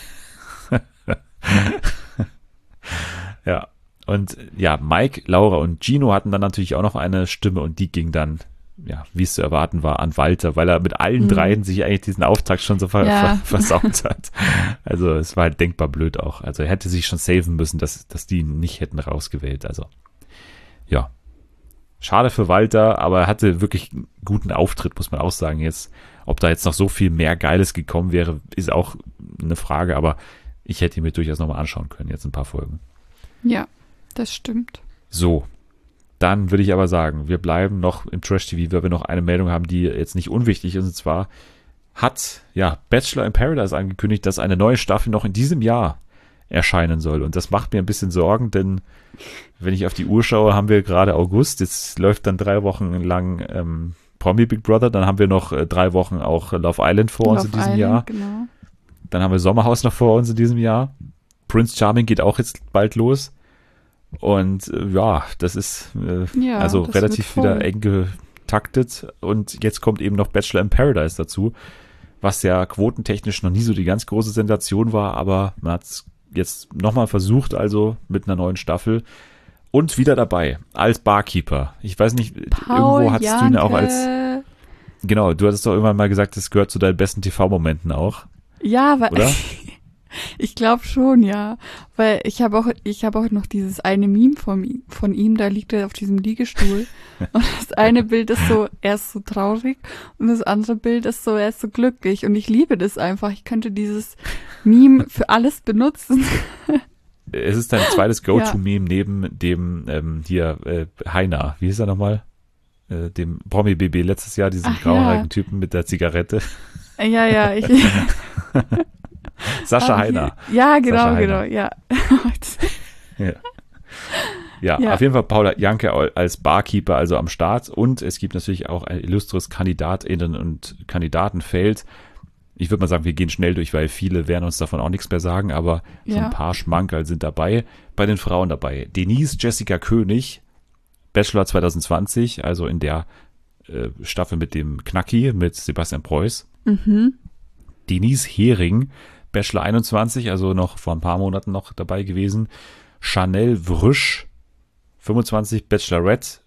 Ja, und Mike, Laura und Gino hatten dann natürlich auch noch eine Stimme und die ging dann, wie es zu erwarten war, an Walter, weil er mit allen dreien sich eigentlich diesen Auftakt schon so versaut hat. Also es war halt denkbar blöd auch. Also er hätte sich schon saven müssen, dass die ihn nicht hätten rausgewählt. Also ja, schade für Walter, aber er hatte wirklich einen guten Auftritt, muss man auch sagen. Jetzt, ob da jetzt noch so viel mehr Geiles gekommen wäre, ist auch eine Frage, aber ich hätte ihn mir durchaus nochmal anschauen können, jetzt ein paar Folgen. Ja, das stimmt. So, dann würde ich aber sagen, wir bleiben noch im Trash-TV, weil wir noch eine Meldung haben, die jetzt nicht unwichtig ist. Und zwar hat Bachelor in Paradise angekündigt, dass eine neue Staffel noch in diesem Jahr erscheinen soll. Und das macht mir ein bisschen Sorgen, denn wenn ich auf die Uhr schaue, haben wir gerade August. Jetzt läuft dann 3 Wochen lang Promi Big Brother. Dann haben wir noch 3 Wochen auch Love Island vor uns in diesem Jahr. Genau. Dann haben wir Sommerhaus noch vor uns in diesem Jahr. Prince Charming geht auch jetzt bald los. Und das ist also relativ wieder eng getaktet. Und jetzt kommt eben noch Bachelor in Paradise dazu. was ja quotentechnisch noch nie so die ganz große Sensation war, aber man hat es jetzt nochmal versucht, also mit einer neuen Staffel. Und wieder dabei, als Barkeeper. Ich weiß nicht, irgendwo hattest du ihn auch als... Genau, du hattest doch irgendwann mal gesagt, das gehört zu deinen besten TV-Momenten auch. Ja, aber oder? Ich glaube schon, ja. Weil ich habe auch noch dieses eine Meme von ihm, da liegt er auf diesem Liegestuhl. Und das eine Bild ist so, er ist so traurig und das andere Bild ist so, er ist so glücklich. Und ich liebe das einfach. Ich könnte dieses Meme für alles benutzen. Es ist dein zweites Go-To-Meme neben dem Heiner. Wie hieß er nochmal? Dem Promi-BB letztes Jahr, diesen grauhaarigen Typen mit der Zigarette. Ja, Sascha Heiner. Ja, genau, Sascha genau, Heiner. ja. Ja, auf jeden Fall Paula Janke als Barkeeper also am Start und es gibt natürlich auch ein illustres KandidatInnen und Kandidatenfeld. Ich würde mal sagen, wir gehen schnell durch, weil viele werden uns davon auch nichts mehr sagen, aber so ein paar Schmankerl sind dabei. Bei den Frauen dabei Denise Jessica König, Bachelor 2020, also in der Staffel mit dem Knacki, mit Sebastian Preuß. Denise Hering, Bachelor 21, also noch vor ein paar Monaten noch dabei gewesen. Chanel Vrüsch, 25, Bachelorette,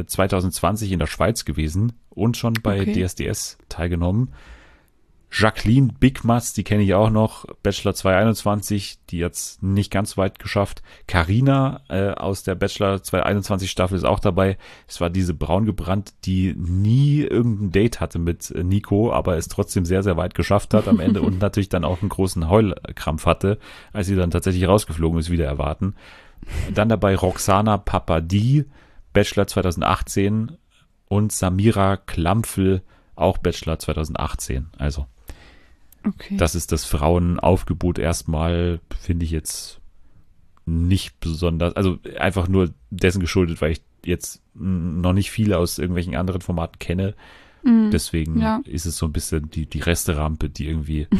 2020 in der Schweiz gewesen und schon bei DSDS teilgenommen. Jacqueline Bigmas, die kenne ich auch noch, Bachelor 2021, die jetzt nicht ganz weit geschafft. Carina aus der Bachelor 2021 Staffel ist auch dabei. Es war diese braungebrannt, die nie irgendein Date hatte mit Nico, aber es trotzdem sehr, sehr weit geschafft hat am Ende und natürlich dann auch einen großen Heulkrampf hatte, als sie dann tatsächlich rausgeflogen ist, wieder erwarten. Dann dabei Roxana Papadie, Bachelor 2018 und Samira Klampfel, auch Bachelor 2018. Also das ist das Frauenaufgebot erstmal, finde ich jetzt nicht besonders, also einfach nur dessen geschuldet, weil ich jetzt noch nicht viele aus irgendwelchen anderen Formaten kenne. Deswegen ist es so ein bisschen die Resterampe, die irgendwie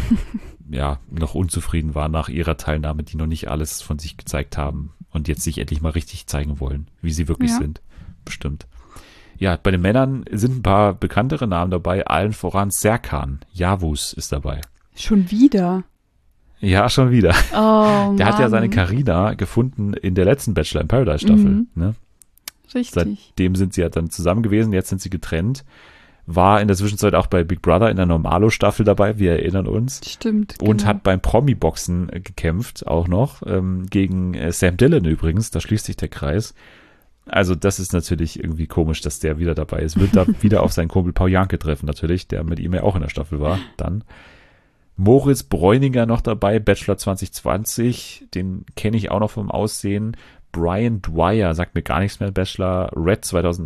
noch unzufrieden war nach ihrer Teilnahme, die noch nicht alles von sich gezeigt haben und jetzt sich endlich mal richtig zeigen wollen, wie sie wirklich sind. Bestimmt. Ja, bei den Männern sind ein paar bekanntere Namen dabei, allen voran Serkan Yavuz ist dabei. Schon wieder? Ja, schon wieder. Oh, Der hat ja seine Carina gefunden in der letzten Bachelor in Paradise Staffel. Ne? Richtig. Seitdem sind sie ja dann zusammen gewesen, jetzt sind sie getrennt. War in der Zwischenzeit auch bei Big Brother in der Normalo-Staffel dabei, wir erinnern uns. Stimmt. Und hat beim Promi-Boxen gekämpft, auch noch, gegen Sam Dillon übrigens, da schließt sich der Kreis. Also das ist natürlich irgendwie komisch, dass der wieder dabei ist. Wird da wieder auf seinen Kumpel Paul Janke treffen natürlich, der mit ihm ja auch in der Staffel war. Dann Moritz Bräuninger noch dabei, Bachelor 2020, den kenne ich auch noch vom Aussehen. Brian Dwyer, sagt mir gar nichts mehr, Bachelor Red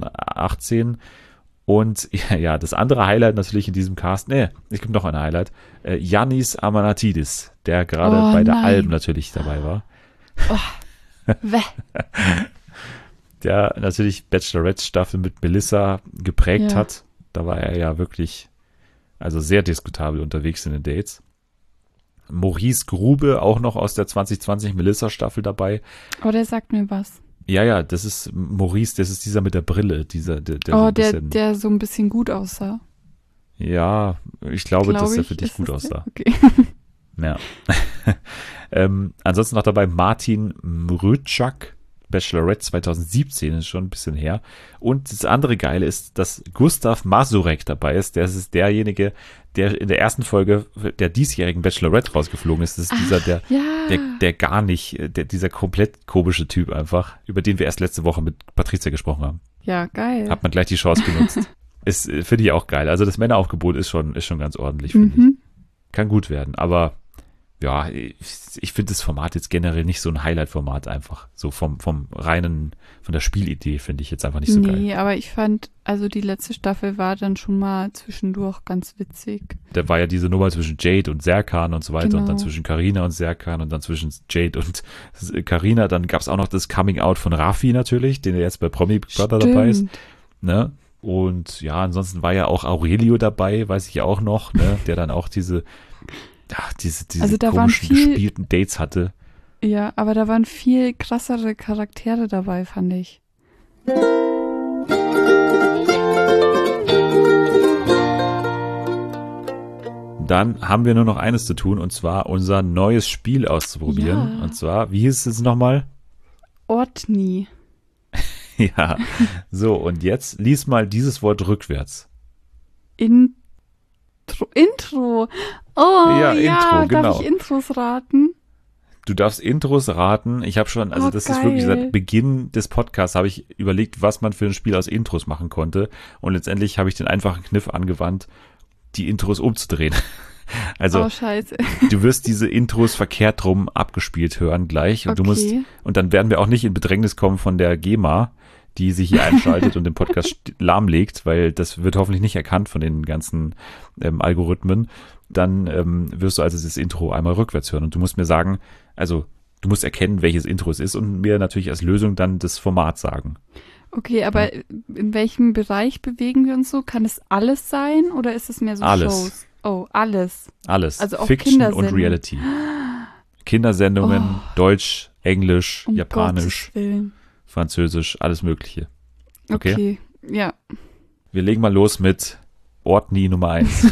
2018. Und ja, das andere Highlight natürlich in diesem Cast, es gibt noch ein Highlight, Yannis Amanatidis, der gerade bei der Alm natürlich dabei war. Der natürlich Bachelorette-Staffel mit Melissa geprägt hat. Da war er ja wirklich, also sehr diskutabel unterwegs in den Dates. Maurice Grube, auch noch aus der 2020 Melissa-Staffel dabei. Oh, der sagt mir was. Ja, das ist Maurice, das ist dieser mit der Brille, der so ein bisschen gut aussah. Ja, ich glaube, dass er für dich gut aussah. Okay. Ja. Ansonsten noch dabei Martin Mryczak, Bachelorette 2017, ist schon ein bisschen her. Und das andere Geile ist, dass Gustav Masurek dabei ist. Das ist derjenige, der in der ersten Folge der diesjährigen Bachelorette rausgeflogen ist. Das ist der gar nicht, dieser komplett komische Typ einfach, über den wir erst letzte Woche mit Patricia gesprochen haben. Ja, geil. Hat man gleich die Chance genutzt. Ist, finde ich auch geil. Also das Männeraufgebot ist schon ganz ordentlich, finde ich. Kann gut werden, aber ja, ich finde das Format jetzt generell nicht so ein Highlight-Format einfach. So von der Spielidee finde ich jetzt einfach nicht so geil. Nee, aber ich fand, also die letzte Staffel war dann schon mal zwischendurch ganz witzig. Da war ja diese Nummer zwischen Jade und Serkan und so weiter und dann Genau. zwischen Carina und Serkan und dann zwischen Jade und Carina. Dann gab es auch noch das Coming-out von Raffi natürlich, den jetzt bei Promi Big Brother dabei ist. Ne? Und ja, ansonsten war ja auch Aurelio dabei, weiß ich auch noch, ne? Der dann auch diese Also da komischen gespielten Dates hatte. Ja, aber da waren viel krassere Charaktere dabei, fand ich. dann haben wir nur noch eines zu tun, und zwar unser neues Spiel auszuprobieren. Ja. Und zwar, wie hieß es nochmal? Ortni. Ja, so, und jetzt lies mal dieses Wort rückwärts. Intro. Oh, Ja, ja, Intro, genau. Darf ich Intros raten? Du darfst Intros raten. Ich habe schon, also Oh, das ist wirklich geil. seit Beginn des Podcasts habe ich überlegt, was man für ein Spiel aus Intros machen konnte. Und letztendlich habe ich den einfachen Kniff angewandt, die Intros umzudrehen. Also Oh, scheiße. du wirst diese Intros verkehrt rum abgespielt hören gleich. Und du musst, Okay. und dann werden wir auch nicht in Bedrängnis kommen von der GEMA, die sich hier einschaltet und den Podcast lahmlegt, weil das wird hoffentlich nicht erkannt von den ganzen Algorithmen. Dann wirst du also das Intro einmal rückwärts hören und du musst mir sagen, also du musst erkennen, welches Intro es ist und mir natürlich als Lösung dann das Format sagen. Okay, aber in welchem Bereich bewegen wir uns so? Kann es alles sein oder ist es mehr so Alles. Shows? Oh, alles. Alles. Also auch Fiction und Kindersendungen. Reality. Kindersendungen, Deutsch, Englisch, Um Japanisch, Gottes Willen. Französisch, alles Mögliche. Okay. Okay, ja. Wir legen mal los mit Ortni Nummer 1.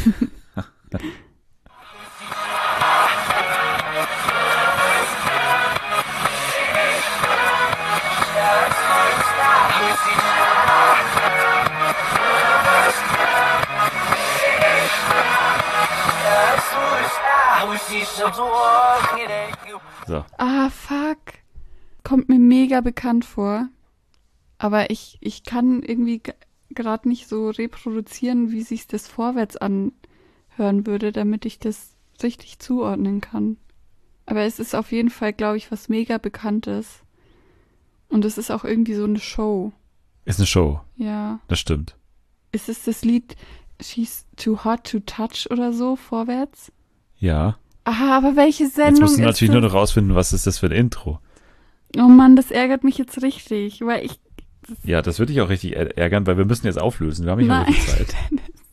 So, Ah, fuck. Kommt mir mega bekannt vor. Aber ich kann irgendwie gerade nicht so reproduzieren, wie sich das vorwärts anhören würde, damit ich das richtig zuordnen kann. Aber es ist auf jeden Fall, glaube ich, was mega Bekanntes. Und es ist auch irgendwie so eine Show. ist eine Show, Ja. das stimmt. Ist es das Lied She's Too Hot to Touch oder so vorwärts? Ja. Aha, aber welche Jetzt Sendung musst du ist natürlich das? nur noch rausfinden, was ist das für ein Intro. Oh Mann, das ärgert mich jetzt richtig, weil ich... Ja, das würde dich auch richtig ärgern, weil wir müssen jetzt auflösen. Wir haben nicht mehr so viel Zeit.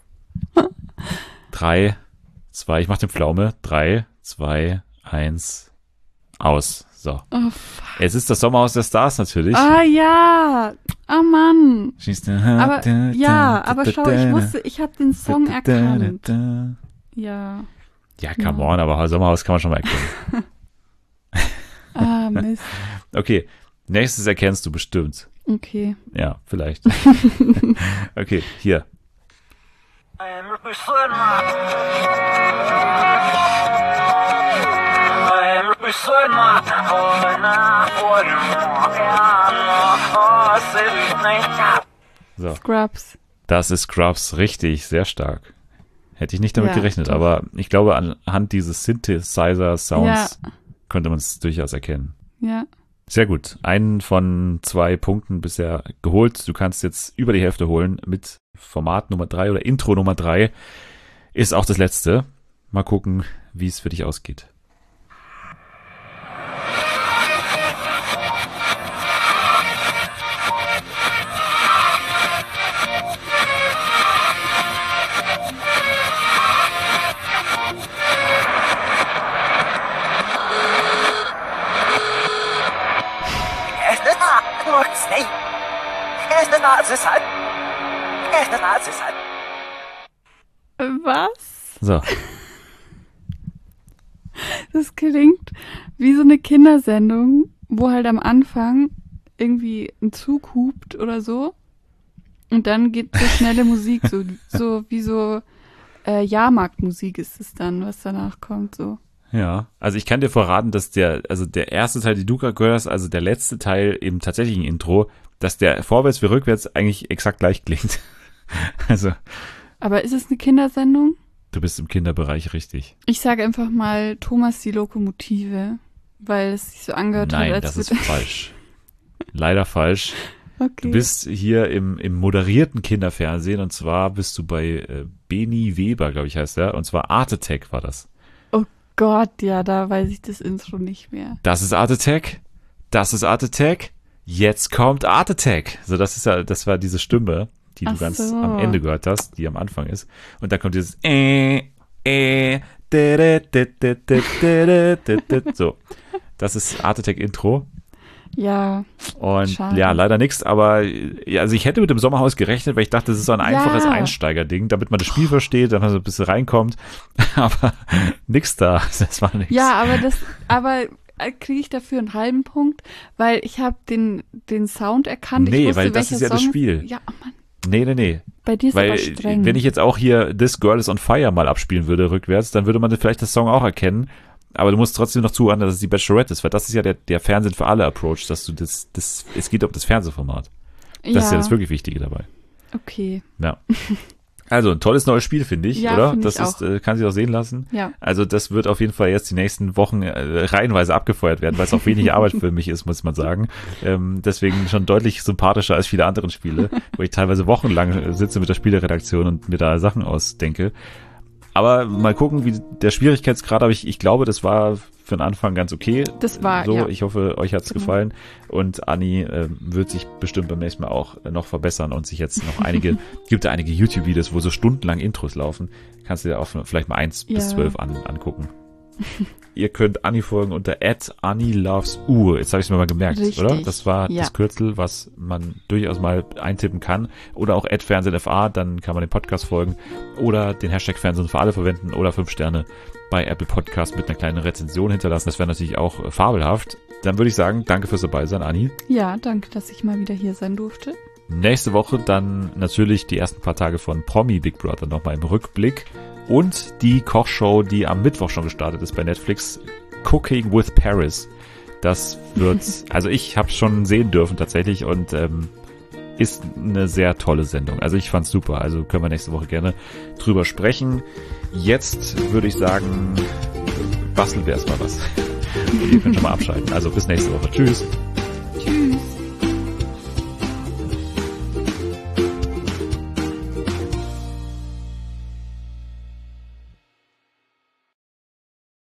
3, 2, ich mach den Pflaume. 3, 2, 1, aus. So. Oh, fuck. Es ist das Sommerhaus der Stars natürlich. Ah ja, oh Mann. Aber Aber schau, ich habe den Song erkannt. Ja. Ja, come on, aber Sommerhaus kann man schon mal erkennen. Ah, Mist. Okay, nächstes erkennst du bestimmt. Okay. Ja, vielleicht. Okay, hier. So, Scrubs. das ist Scrubs, richtig, sehr stark. Hätte ich nicht damit Ja, gerechnet, doch. aber ich glaube, anhand dieses Synthesizer-Sounds Ja. könnte man es durchaus erkennen. Ja. Sehr gut. Einen von 2 Punkten bisher geholt. Du kannst jetzt über die Hälfte holen mit Format Nummer 3 oder Intro Nummer 3. Ist auch das letzte. Mal gucken, wie es für dich ausgeht. Was? So, Das klingt wie so eine Kindersendung, wo halt am Anfang irgendwie ein Zug hupt oder so. Und dann geht so schnelle Musik, so wie so Jahrmarktmusik ist es dann, was danach kommt, so. ja. Also ich kann dir verraten, dass der erste Teil, die du gerade gehört hast, also der letzte Teil im tatsächlichen Intro, dass der vorwärts wie rückwärts eigentlich exakt gleich klingt. Also, Aber ist es eine Kindersendung? du bist im Kinderbereich richtig. Ich sage einfach mal Thomas die Lokomotive, weil es sich so angehört Nein, hat, das als ist falsch. Leider falsch. Okay. Du bist hier im moderierten Kinderfernsehen und zwar bist du bei Beni Weber, glaube ich, heißt er. Und zwar Art Attack war das. Oh Gott, ja, da weiß ich das Intro nicht mehr. Das ist Art Attack. Das ist Art Attack. Jetzt kommt Art Attack. So, das war diese Stimme, die du Ach ganz so. am Ende gehört hast, die am Anfang ist. Und da kommt dieses so. Das ist Art Attack Intro. Ja. Und schade. ja, leider nichts, aber ja, also ich hätte mit dem Sommerhaus gerechnet, weil ich dachte, das ist so ein einfaches Einsteigerding, damit man das Spiel versteht, damit man so ein bisschen reinkommt. Aber nix da, das war nichts. Ja, aber kriege ich dafür einen halben Punkt, weil ich habe den Sound erkannt. Nee, ich wusste, weil das ist ja das Song Spiel. Ja, oh Mann. Nee. Bei dir ist Weil, aber streng. wenn ich jetzt auch hier This Girl is on Fire mal abspielen würde, rückwärts, dann würde man vielleicht das Song auch erkennen. Aber du musst trotzdem noch zuhören, dass es die Bachelorette ist, weil das ist ja der Fernsehen für alle Approach, dass du es geht um das Fernsehformat. Das ist ja das wirklich Wichtige dabei. Okay. Ja. Also ein tolles neues Spiel, finde ich, Ja, oder? find Das ich ist, kann sich auch sehen lassen. Ja. Also das wird auf jeden Fall jetzt die nächsten Wochen reihenweise abgefeuert werden, weil es auch wenig Arbeit für mich ist, muss man sagen. Deswegen schon deutlich sympathischer als viele andere Spiele, wo ich teilweise wochenlang sitze mit der Spieleredaktion und mir da Sachen ausdenke. Aber mal gucken, wie der Schwierigkeitsgrad, aber ich glaube, das war für den Anfang ganz okay. Das war, so. ja. Ich hoffe, euch hat's gefallen. Und Anni wird sich bestimmt beim nächsten Mal auch noch verbessern und sich jetzt noch gibt ja einige YouTube-Videos, wo so stundenlang Intros laufen. Kannst du dir auch vielleicht mal 1 bis 12 angucken. Ihr könnt Anni folgen unter @AnniLovesU. Jetzt habe ich es mir mal gemerkt, Richtig. oder? Das war das Kürzel, was man durchaus mal eintippen kann. Oder auch @FernsehenFA, dann kann man den Podcast folgen. Oder den Hashtag Fernsehen für alle verwenden oder 5 Sterne bei Apple Podcast mit einer kleinen Rezension hinterlassen. Das wäre natürlich auch fabelhaft. Dann würde ich sagen, danke fürs Dabeisein, Anni. Ja, danke, dass ich mal wieder hier sein durfte. Nächste Woche dann natürlich die ersten paar Tage von Promi Big Brother nochmal im Rückblick. Und die Kochshow, die am Mittwoch schon gestartet ist bei Netflix, Cooking with Paris. Das wird, also ich habe es schon sehen dürfen tatsächlich und ist eine sehr tolle Sendung. Also ich fand's super. Also können wir nächste Woche gerne drüber sprechen. Jetzt würde ich sagen, basteln wir erstmal was. Ihr könnt schon mal abschalten. Also bis nächste Woche. Tschüss.